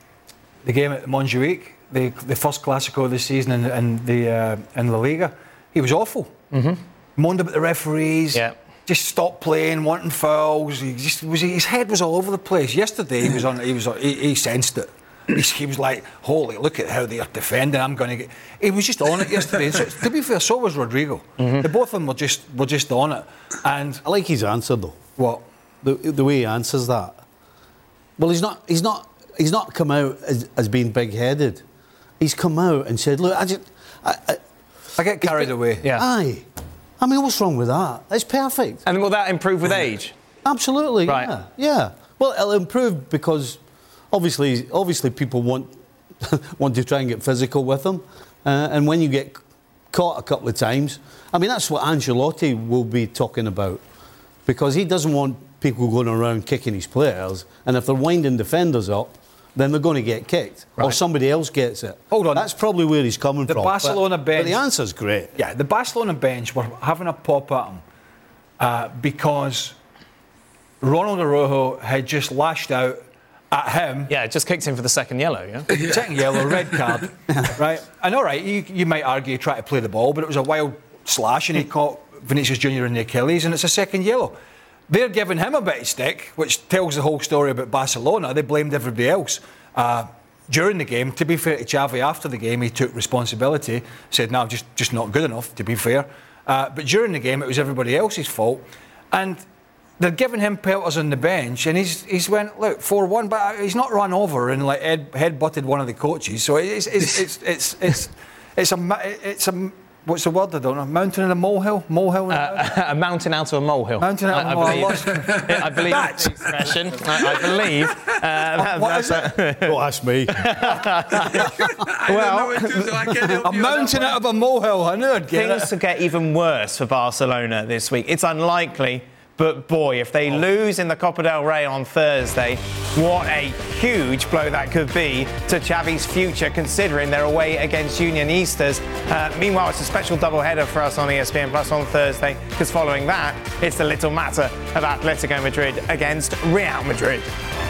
the game at Montjuic, the the first Clásico of the season in, in, the, uh, in La Liga. He was awful. Mm-hmm. Moaned about the referees. Yeah. Just stopped playing, wanting fouls. He just was. His head was all over the place. Yesterday, he was on. He was. On, he, he sensed it. He, he was like, "Holy, look at how they are defending. I'm going to get." He was just on it yesterday. So, to be fair, so was Rodrigo. Mm-hmm. The both of them were just were just on it. And I like his answer though. What? The the way he answers that. Well, he's not. He's not. He's not come out as, as being big-headed. He's come out and said, "Look, I just." I, I, I get carried been, away. Yeah. Aye. I mean, what's wrong with that? It's perfect. And will that improve with age? Absolutely. Right. Yeah. Yeah. Well, it'll improve because obviously, obviously, people want want to try and get physical with them, uh, and when you get caught a couple of times, I mean, that's what Ancelotti will be talking about, because he doesn't want people going around kicking his players, and if they're winding defenders up, then they're going to get kicked, right. Or somebody else gets it. Hold on. That's probably where he's coming the from. The Barcelona but, bench... But the answer's great. Yeah, the Barcelona bench were having a pop at him uh, because Ronald Araujo had just lashed out at him. Yeah, just kicked him for the second yellow, yeah? Second yellow, red card, right? And all right, you, you might argue he tried to play the ball, but it was a wild slash and he caught Vinicius Junior in the Achilles, and it's a second yellow. They're giving him a bit of stick, which tells the whole story about Barcelona. They blamed everybody else. Uh, during the game, to be fair to Xavi, after the game, he took responsibility, said, no, just, just not good enough, to be fair. Uh, but during the game, it was everybody else's fault. And they're giving him pelters on the bench, and he's he's went, look, four one, but he's not run over and like head, head butted one of the coaches. So it's it's it's it's it's, it's, a it's a What's the word? I don't know. Mountain and a molehill? Molehill? Uh, a mountain out of a molehill. Mountain out of a I, molehill. I believe, I believe that's the expression. I, I believe. Uh, that, what that's is it? A, Don't ask me. well, a mountain out of a molehill. I knew I'd get things it. to get even worse for Barcelona this week. It's unlikely. But boy, if they lose in the Copa del Rey on Thursday, what a huge blow that could be to Xavi's future, considering they're away against Unionistas. Uh, meanwhile, it's a special doubleheader for us on E S P N Plus on Thursday, because following that, it's the little matter of Atletico Madrid against Real Madrid.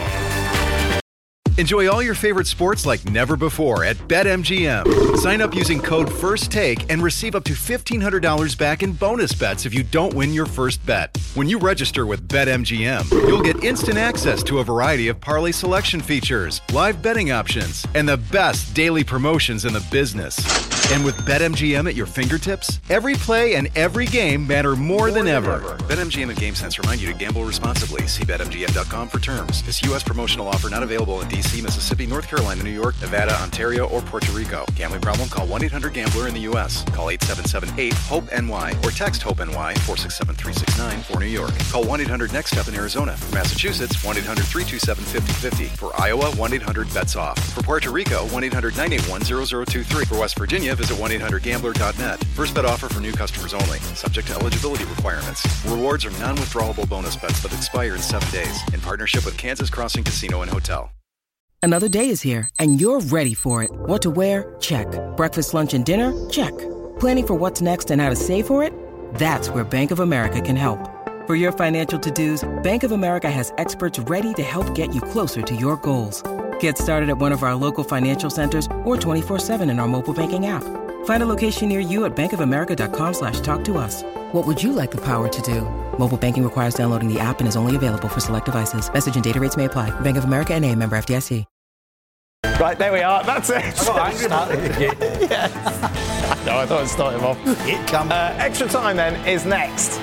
Enjoy all your favorite sports like never before at BetMGM. Sign up using code FIRSTTAKE and receive up to fifteen hundred dollars back in bonus bets if you don't win your first bet. When you register with BetMGM, you'll get instant access to a variety of parlay selection features, live betting options, and the best daily promotions in the business. And with BetMGM at your fingertips, every play and every game matter more, more than, than ever. ever. BetMGM and GameSense remind you to gamble responsibly. See Bet M G M dot com for terms. This U S promotional offer not available in D C, Mississippi, North Carolina, New York, Nevada, Ontario, or Puerto Rico. Gambling problem? Call one eight hundred gambler in the U S. Call eight seven seven eight hope N Y or text HOPE-NY four six seven three six nine for New York. Call one eight hundred next step in Arizona. For Massachusetts, one eight hundred three two seven five zero five zero. For Iowa, one eight hundred bets off. For Puerto Rico, one eight hundred nine eight one zero zero two three. For West Virginia, visit one eight hundred gambler dot net. First bet offer for new customers only. Subject to eligibility requirements. Rewards are non-withdrawable bonus bets that expire in seven days. In partnership with Kansas Crossing Casino and Hotel. Another day is here, and you're ready for it. What to wear? Check. Breakfast, lunch, and dinner? Check. Planning for what's next and how to save for it? That's where Bank of America can help. For your financial to-dos, Bank of America has experts ready to help get you closer to your goals. Get started at one of our local financial centers or twenty-four seven in our mobile banking app. Find a location near you at bankofamerica.com slash talk to us. What would you like the power to do? Mobile banking requires downloading the app and is only available for select devices. Message and data rates may apply. Bank of America N A, member F D I C. Right, there we are. That's it. I got angry at the game. Yes. No, I thought I'd start him off. It comes. Uh, extra time then is next.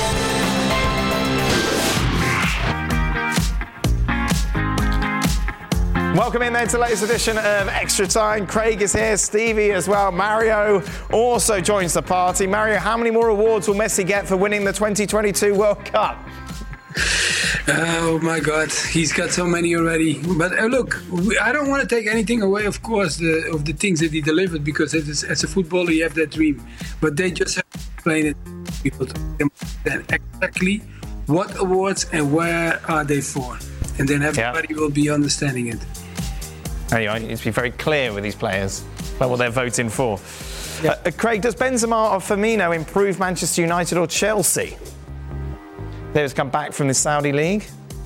Welcome in then to the latest edition of Extra Time. Craig is here, Stevie as well. Mario also joins the party. Mario, how many more awards will Messi get for winning the twenty twenty-two World Cup? Oh my God, he's got so many already. But uh, look, we, I don't want to take anything away, of course, the, of the things that he delivered, because it is, as a footballer you have that dream. But they just have to explain it to people to understand exactly what awards and where are they for, and then everybody yeah. will be understanding it. Anyway, you need to be very clear with these players about what they're voting for. Yeah. Uh, Craig, does Benzema or Firmino improve Manchester United or Chelsea? They just come back from the Saudi League.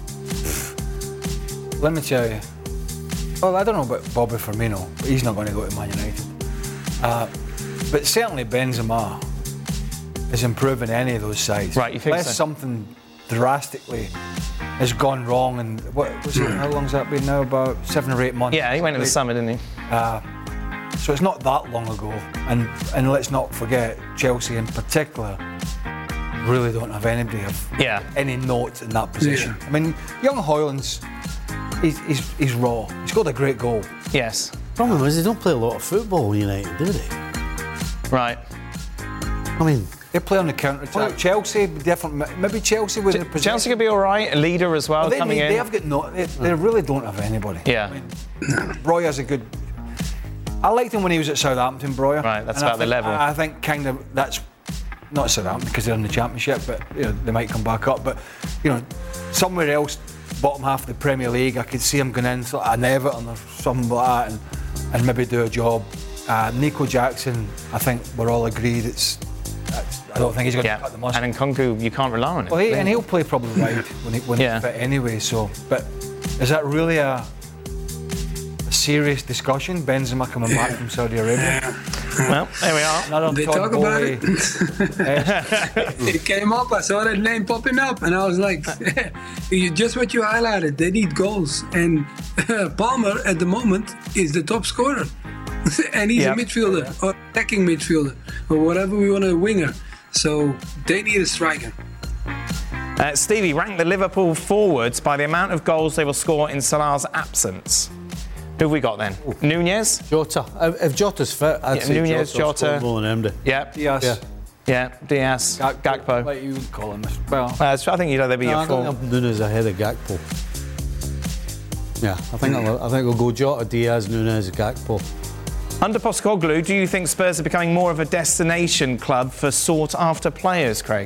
Let me tell you. Well, I don't know about Bobby Firmino, but he's not going to go to Man United. Uh, but certainly Benzema is improving any of those sides. Right, you think Unless so? something drastically has gone wrong, and what was it? How long's that been now? About seven or eight months. Yeah, he went in the summer, didn't he? Uh, so it's not that long ago, and and let's not forget Chelsea in particular really don't have anybody of yeah. any note in that position. Yeah. I mean, young Højlund's he's, he's he's raw. He scored a great goal. Yes. Problem is they don't play a lot of football, United, do they? Right. I mean. They play on the counter-attack. Well, Chelsea, different. Maybe Chelsea with the position. Chelsea could be all right. A leader as well, well they coming need, in. They have got no. They, they really don't have anybody. Yeah. I mean, Roy has a good. I liked him when he was at Southampton, Breuer. Right, that's and about I think, the level. I think kind of that's not Southampton because they're in the Championship, but you know they might come back up. But you know, somewhere else, bottom half of the Premier League, I could see him going in, sort of an Everton or something like that, and, and maybe do a job. Uh, Nico Jackson, I think we're all agreed it's. I don't think he's going yeah. to cut the mustard. And Nkunku, you can't rely on it. Well, he, and he'll play probably wide when, he, when yeah. he's fit anyway. So, but is that really a, a serious discussion? Benzema coming back from Saudi Arabia. Well, there we are. Another they talk about it. It came up. I saw that name popping up, and I was like, just what you highlighted. They need goals, and Palmer at the moment is the top scorer. And he's yep. a midfielder or attacking midfielder or whatever we want, a winger. So they need a striker. Uh, Stevie, rank the Liverpool forwards by the amount of goals they will score in Salah's absence. Who have we got then? Ooh. Nunez? Jota. If, if Jota's fit, I'd yeah, say Nunez, Jota. More than M D. Yeah. Diaz. Yeah. Yeah, Diaz. Gakpo. Gakpo. What you would call him. Well, uh, I think you'd either be no, your I full. don't have Nunez ahead of Gakpo. Yeah, I think I'll, I think we'll go Jota, Diaz, Nunez, Gakpo. Under Postecoglou, do you think Spurs are becoming more of a destination club for sought-after players, Craig?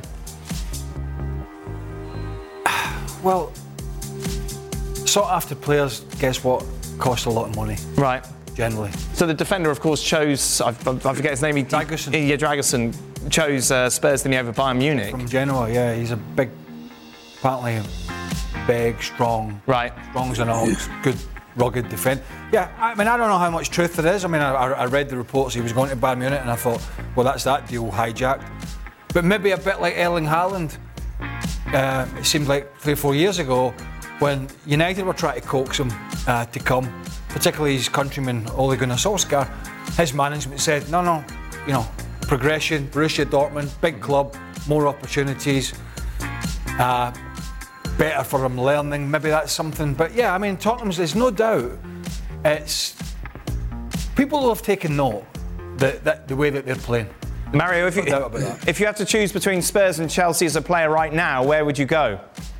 Well, sought-after players, guess what, cost a lot of money. Right. Generally. So the defender, of course, chose, I, I forget his name. Dragusin. Yeah, Dragusin chose uh, Spurs than he over Bayern Munich. From Genoa, yeah. He's a big, apparently big, strong. Right. Strong as an ox, good, rugged defence. Yeah, I mean, I don't know how much truth there is. I mean, I, I read the reports he was going to Bayern Munich and I thought, well, that's that deal hijacked. But maybe a bit like Erling Haaland, uh, it seemed like three or four years ago when United were trying to coax him uh, to come, particularly his countryman Ole Gunnar Solskjaer. His management said, no, no, you know, progression, Borussia Dortmund, big club, more opportunities, uh, better for him learning, maybe that's something. But yeah, I mean, Tottenham's, there's no doubt, it's, people have taken note that, that the way that they're playing. Mario, if you, no doubt about that. if you have to choose between Spurs and Chelsea as a player right now, where would you go?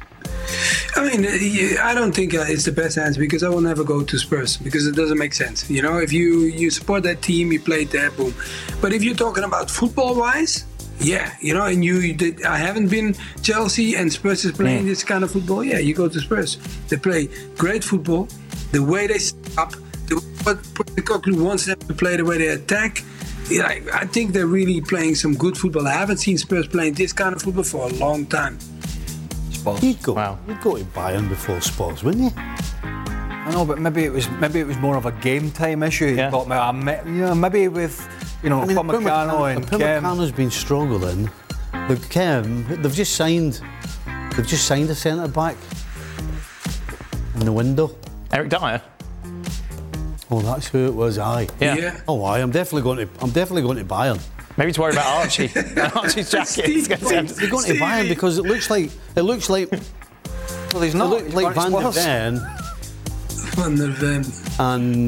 I mean, I don't think it's the best answer because I will never go to Spurs because it doesn't make sense. You know, if you, you support that team, you played there, boom. But if you're talking about football-wise, yeah, you know, and you, you did, I haven't been Chelsea and Spurs is playing mm. this kind of football. Yeah, you go to Spurs. They play great football. The way they set up, the, what Postecoglou wants them to play, the way they attack. Yeah, I think they're really playing some good football. I haven't seen Spurs playing this kind of football for a long time. Spurs. You'd go, wow. you'd go to Bayern before Spurs, wouldn't you? I know, but maybe it was maybe it was more of a game time issue. Yeah. You thought, you know, maybe with you know, I mean, Upamecano and Kem. Upamecano's been struggling. They've Kem, they've just signed, they've just signed a centre back in the window. Eric Dyer. Oh, that's who it was. Aye. Yeah. yeah. Oh, aye. I'm definitely going to. I'm definitely going to Bayern. Maybe to worry about Archie. Archie's jacket. He's going to They're going to Bayern because it looks like it looks like. Well, he's not. It looks like Van der Ven. Van der Ven. And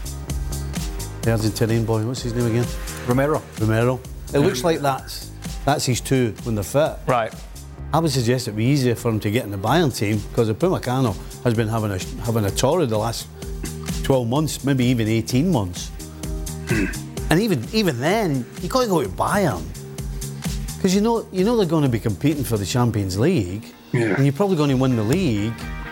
the Argentinian boy. What's his name again? Romero. Romero. It looks like that's that's his two when they're fit. Right. I would suggest it'd be easier for him to get in the Bayern team because Upamecano has been having a having a torrid the last twelve months, maybe even eighteen months. And even even then, you got to go to Bayern because you know you know they're going to be competing for the Champions League, yeah. and you're probably going to win the league.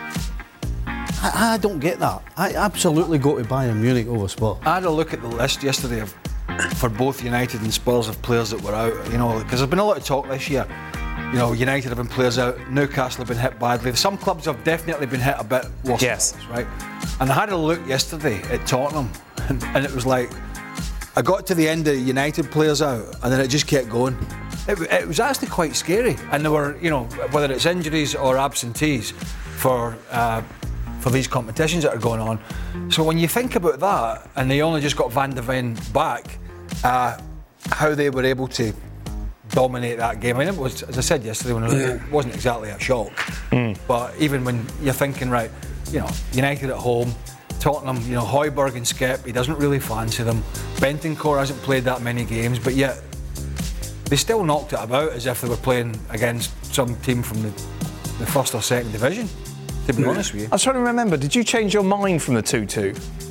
I, I don't get that. I absolutely go to Bayern Munich over Spurs. I had a look at the list yesterday of, for both United and Spurs of players that were out. You know, because there's been a lot of talk this year. You know, United have been players out. Newcastle have been hit badly. Some clubs have definitely been hit a bit worse. Yes. Than us, right. And I had a look yesterday at Tottenham, and, and it was like. I got to the end of United players out, and then it just kept going. It, it was actually quite scary, and there were, you know, whether it's injuries or absentees for uh, for these competitions that are going on. So when you think about that, and they only just got Van der Ven back, uh, how they were able to dominate that game. I mean, it was, as I said yesterday, when it wasn't exactly a shock. Mm. But even when you're thinking, right, you know, United at home. Tottenham, you know, Højbjerg and Skep, he doesn't really fancy them. Bentancur hasn't played that many games, but yet they still knocked it about as if they were playing against some team from the, the first or second division, to be yeah. honest with you. I was trying to remember, did you change your mind from the two two?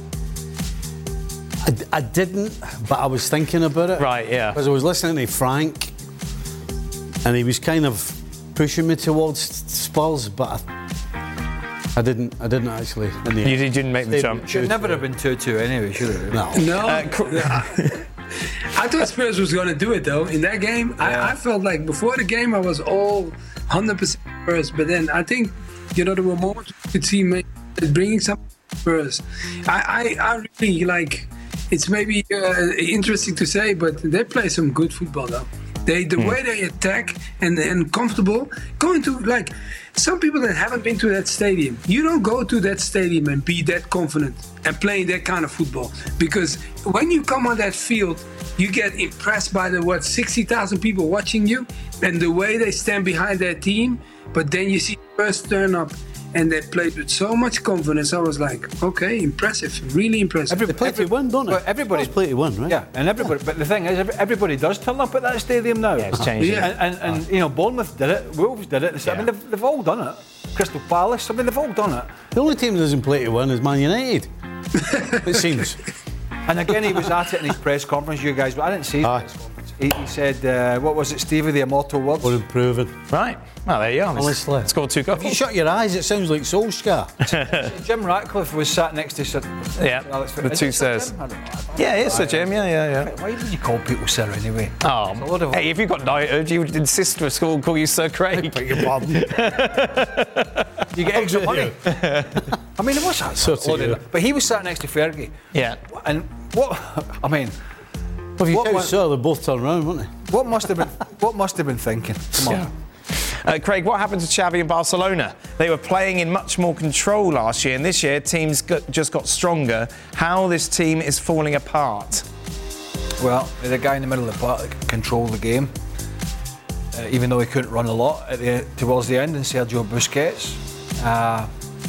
I, I didn't, but I was thinking about it. Right, yeah. Because I was listening to Frank, and he was kind of pushing me towards Spurs, but I, I didn't. I didn't actually. In the you end. Didn't make the jump. Should never have been two two anyway, should it? No. No. Uh, I thought Spurs was going to do it though. In that game, yeah. I, I felt like before the game I was all one hundred percent Spurs, but then I think you know there were moments you could see me bringing some Spurs. I, I, I really like. It's maybe uh, interesting to say, but they play some good football though. They the mm. way they attack and and comfortable going to like. Some people that haven't been to that stadium, you don't go to that stadium and be that confident and playing that kind of football. Because when you come on that field, you get impressed by the, what, sixty thousand people watching you and the way they stand behind their team. But then you see first turn up and they played with so much confidence. I was like, okay, impressive, really impressive. Every, they play every, to win, don't they? Everybody play to win, right? Yeah, and everybody. But the thing is, everybody does turn up at that stadium now. Yeah, it's changed. Yeah. And, and, and you know, Bournemouth did it, Wolves did it. Yeah. I mean, they've, they've all done it. Crystal Palace. I mean, they've all done it. The only team that doesn't play to win is Man United. It seems. And again, he was at it in his press conference, you guys, but I didn't see his press conference. He, he said, uh, what was it, Stevie, the immortal words? We're improving. Right. Well, there you are. Honestly. Scored two goals. If you shut your eyes, it sounds like Solskjaer. Jim Ratcliffe was sat next to Sir... Yeah, Alex, the two sirs. Yeah, it's Sir Jim, yeah, yeah, yeah. Why would you call people Sir anyway? Oh, of... hey, if you got knighted, you would insist to a school call you Sir Craig. Beg your pardon. You get extra money. I mean, what's that? Sort of but he was sat next to Fergie. Yeah. And what... I mean... Well, if you what, what, so they both turned around, weren't they? What must have been? What must have been thinking? Come on. Yeah. Uh, Craig, what happened to Xavi in Barcelona? They were playing in much more control last year, and this year teams got, just got stronger. How this team is falling apart? Well, there's a guy in the middle of the park that could control the game, uh, even though he couldn't run a lot at the, towards the end. And Sergio Busquets, uh,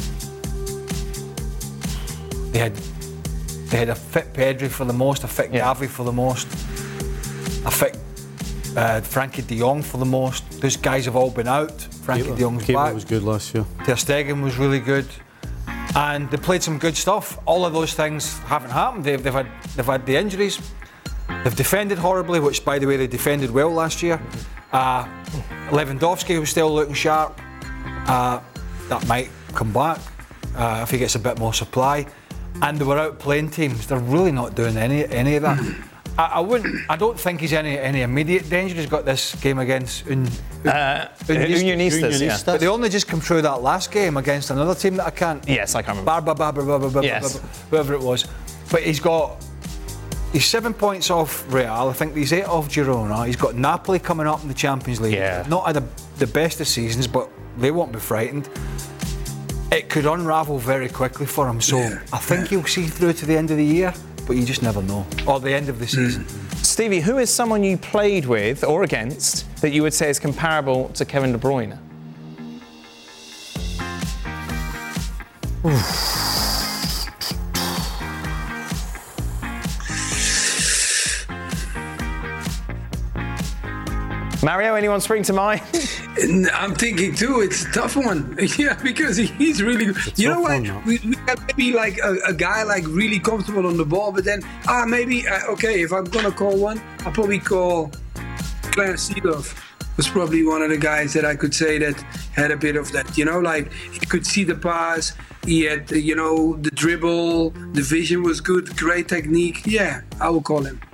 they had. They had a fit Pedri for the most, a fit yeah. Gavi for the most, a fit uh, Frankie de Jong for the most. Those guys have all been out. Frankie de Jong's back. was good last year. Ter Stegen was really good, and they played some good stuff. All of those things haven't happened. They've, they've had they've had the injuries. They've defended horribly, which, by the way, they defended well last year. Uh, Lewandowski was still looking sharp. Uh, that might come back uh, if he gets a bit more supply. And they were out playing teams. They're really not doing any any of that. I, I wouldn't. I don't think he's any any immediate danger. He's got this game against Un, Un, uh, Unionistas. Unionistas. Yeah. But they only just come through that last game against another team that I can't. Yes, I can't remember. Barba, Barba, Barba, Barba, yes. whoever it was. But he's got. He's seven points off Real. I think he's eight off Girona. He's got Napoli coming up in the Champions League. Yeah. Not had a, the best of seasons, but they won't be frightened. It could unravel very quickly for him, so yeah. I think he'll see through to the end of the year, but you just never know. Or the end of the season. Mm. Stevie, who is someone you played with or against that you would say is comparable to Kevin De Bruyne? Mario, anyone spring to mind? I'm thinking too, it's a tough one. Yeah, because he's really good. You know what? We, we got maybe like a, a guy like really comfortable on the ball, but then, ah, maybe, uh, okay, if I'm going to call one, I'll probably call Clarence Seedorf. Was probably one of the guys that I could say that had a bit of that, you know, like he could see the pass, he had, you know, the dribble, the vision was good, great technique. Yeah, I will call him.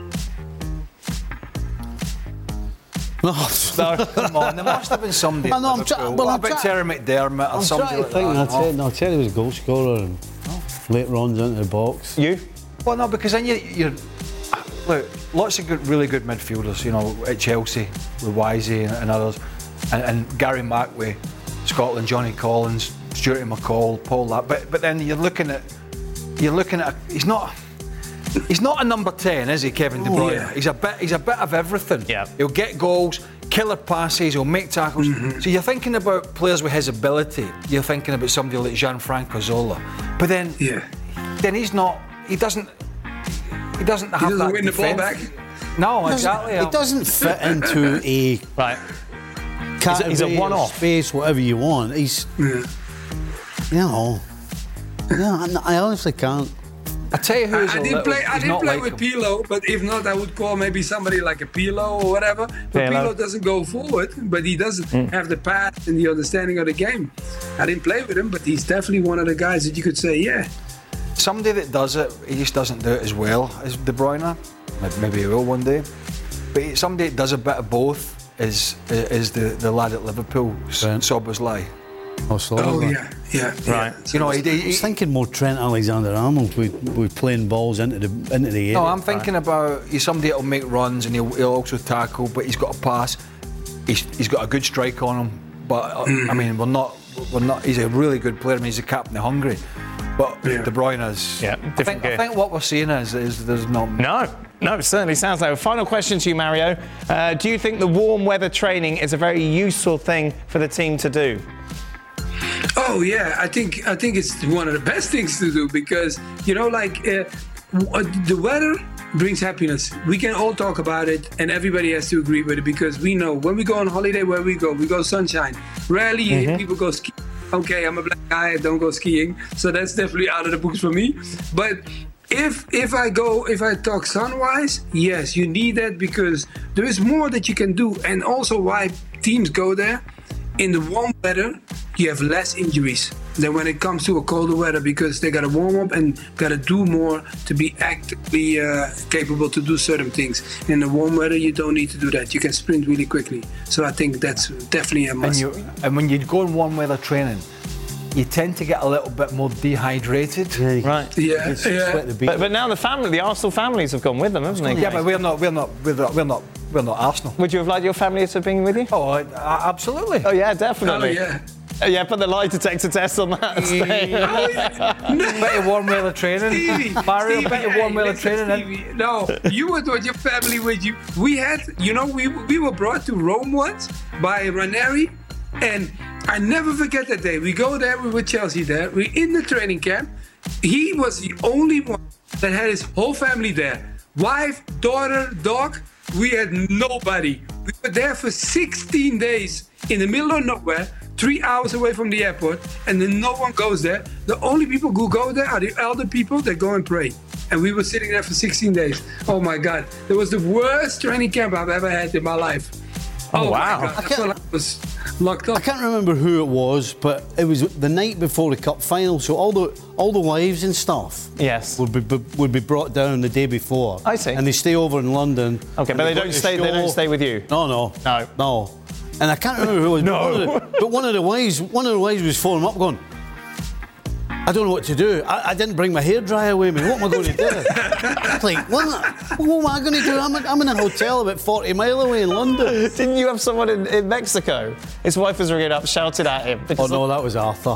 No, come on, there must have been somebody. I know, I'm trying. Well, I'm about Terry McDermott or I'm somebody trying to like think. that. No, no, Terry was a goal scorer and oh. late runs into the box. You? Well, no, because then you, you're look, lots of good, really good midfielders. You know, at Chelsea with Wisey and, and others, and, and Gary Mackway, Scotland, Johnny Collins, Stuart McCall, Paul Lapp. But but then you're looking at you're looking at a, he's not. He's not a number ten, is he, Kevin De Bruyne? Yeah. He's a bit. He's a bit of everything. Yeah. He'll get goals, killer passes, he'll make tackles. Mm-hmm. So you're thinking about players with his ability. You're thinking about somebody like Gianfranco Zola. But then, yeah. then he's not. He doesn't. He doesn't have he doesn't that win defense. the ball back. No, he exactly. He doesn't fit into a right. category, he's a, he's a one-off space, whatever you want. He's, yeah. you know, yeah. I honestly can't. I tell you who's I, I a didn't little, play. I didn't play with Pirlo, but if not, I would call maybe somebody like a Pirlo or whatever. But Pirlo doesn't go forward, but he doesn't mm. have the pass and the understanding of the game. I didn't play with him, but he's definitely one of the guys that you could say, yeah. Somebody that does it, he just doesn't do it as well as De Bruyne. Maybe he will one day. But somebody that does a bit of both is is the, the lad at Liverpool, Szoboszlai. Oh, so oh yeah, yeah, right. Yeah. You know, he, he, I was thinking more Trent Alexander-Arnold with, with playing balls into the into the area. No, I'm thinking right. about he's somebody that'll make runs and he'll, he'll also tackle, but he's got a pass. He's, he's got a good strike on him. But mm. I mean, we're not we're not. He's a really good player. I mean, he's a captain of Hungary. But yeah. De Bruyne is. Yeah, I think, I think what we're seeing is, is there's not. No, no, it certainly sounds like. A final question to you, Mario. Uh, do you think the warm weather training is a very useful thing for the team to do? Oh, Oh yeah, I think I think it's one of the best things to do because you know, like uh, the weather brings happiness. We can all talk about it, and everybody has to agree with it because we know when we go on holiday, where we go, we go sunshine. Rarely mm-hmm. people go skiing. Okay, I'm a black guy, I don't go skiing, so that's definitely out of the books for me. But if if I go, if I talk sun-wise, yes, you need that because there is more that you can do, and also why teams go there. In the warm weather, you have less injuries than when it comes to a colder weather because they got to warm up and got to do more to be actively uh, capable to do certain things. In the warm weather, you don't need to do that. You can sprint really quickly. So I think that's definitely a must. And, you, and when you go in warm weather training, you tend to get a little bit more dehydrated. Yeah, right. Yeah, yeah. But, but now the family, the Arsenal families have gone with them, haven't they? Yeah, but we're not, we're not, we're not, we're not, we're not Arsenal. Would you have liked your family to have been with you? Oh, I, I, absolutely. Oh yeah, definitely. Oh yeah. Uh, yeah, put the lie detector test on that. Yeah. Bit of warm weather training. Stevie, Mario, Stevie, bit of hey, warm weather listen, training. Stevie, no, you were with your family with you. We had, you know, we we were brought to Rome once by Ranieri, and I never forget that day. We go there, we were Chelsea there. We're in the training camp. He was the only one that had his whole family there. Wife, daughter, dog. We had nobody. We were there for sixteen days in the middle of nowhere, three hours away from the airport, and then no one goes there. The only people who go there are the elder people that go and pray. And we were sitting there for sixteen days. Oh my God. That was the worst training camp I've ever had in my life. Oh, oh wow. My God. I, I was locked up. I can't remember who it was, but it was the night before the cup final. So all the all the wives and stuff, yes, would be, be would be brought down the day before. I see. And they stay over in London. Okay, but they, they don't stay. They don't stay with you. No, no, no, no. And I can't remember who it was. No. But one, of the, but one of the wives, one of the wives was phoning up, going, I don't know what to do. I, I didn't bring my hairdryer with me. What am I going to do? It's like, what, what am I going to do? I'm, I'm in a hotel about forty mile away in London. Didn't you have someone in, in Mexico? His wife was ringing up, shouted at him. Oh no, that was Arthur.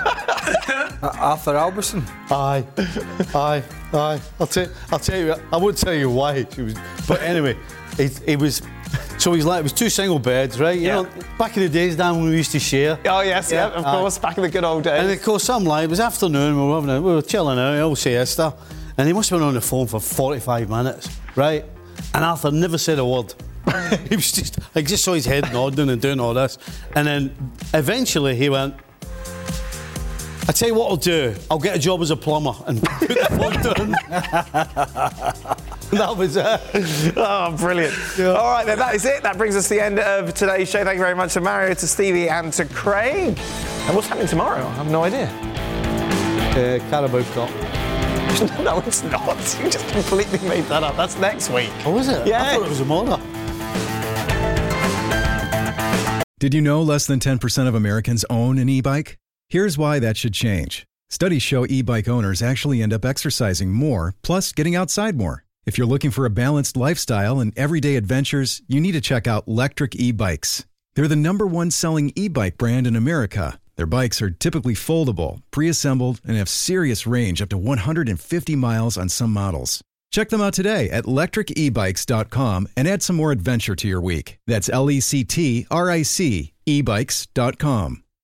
uh, Arthur Alberson. Aye, aye, aye. I'll tell, I'll tell you. I won't tell you why. She was, but anyway, he, he was. So he's like, it was two single beds, right? You yeah. know, back in the days, Dan, when we used to share. Oh yes, yeah, yeah of uh, course, back in the good old days. And of course, some like it was afternoon. We were having a, we were chilling out, all siesta, and he must have been on the phone for forty-five minutes, right? And Arthur never said a word. He was just, I just saw his head nodding and doing all this, and then eventually he went, I tell you what I'll do. I'll get a job as a plumber and put the phone down. That was it. Oh, brilliant. Yeah. All right, then, that is it. That brings us to the end of today's show. Thank you very much to Mario, to Stevie, and to Craig. And what's happening tomorrow? I have no idea. Uh, Carabao Cup. No, it's not. You just completely made that up. That's next week. Oh, is it? Yeah. I thought it was a motor. Did you know less than ten percent of Americans own an e-bike? Here's why that should change. Studies show e-bike owners actually end up exercising more, plus getting outside more. If you're looking for a balanced lifestyle and everyday adventures, you need to check out Lectric e-bikes. They're the number one selling e-bike brand in America. Their bikes are typically foldable, pre-assembled, and have serious range up to one hundred fifty miles on some models. Check them out today at lectric e bikes dot com and add some more adventure to your week. That's L E C T R I C e bikes dot com.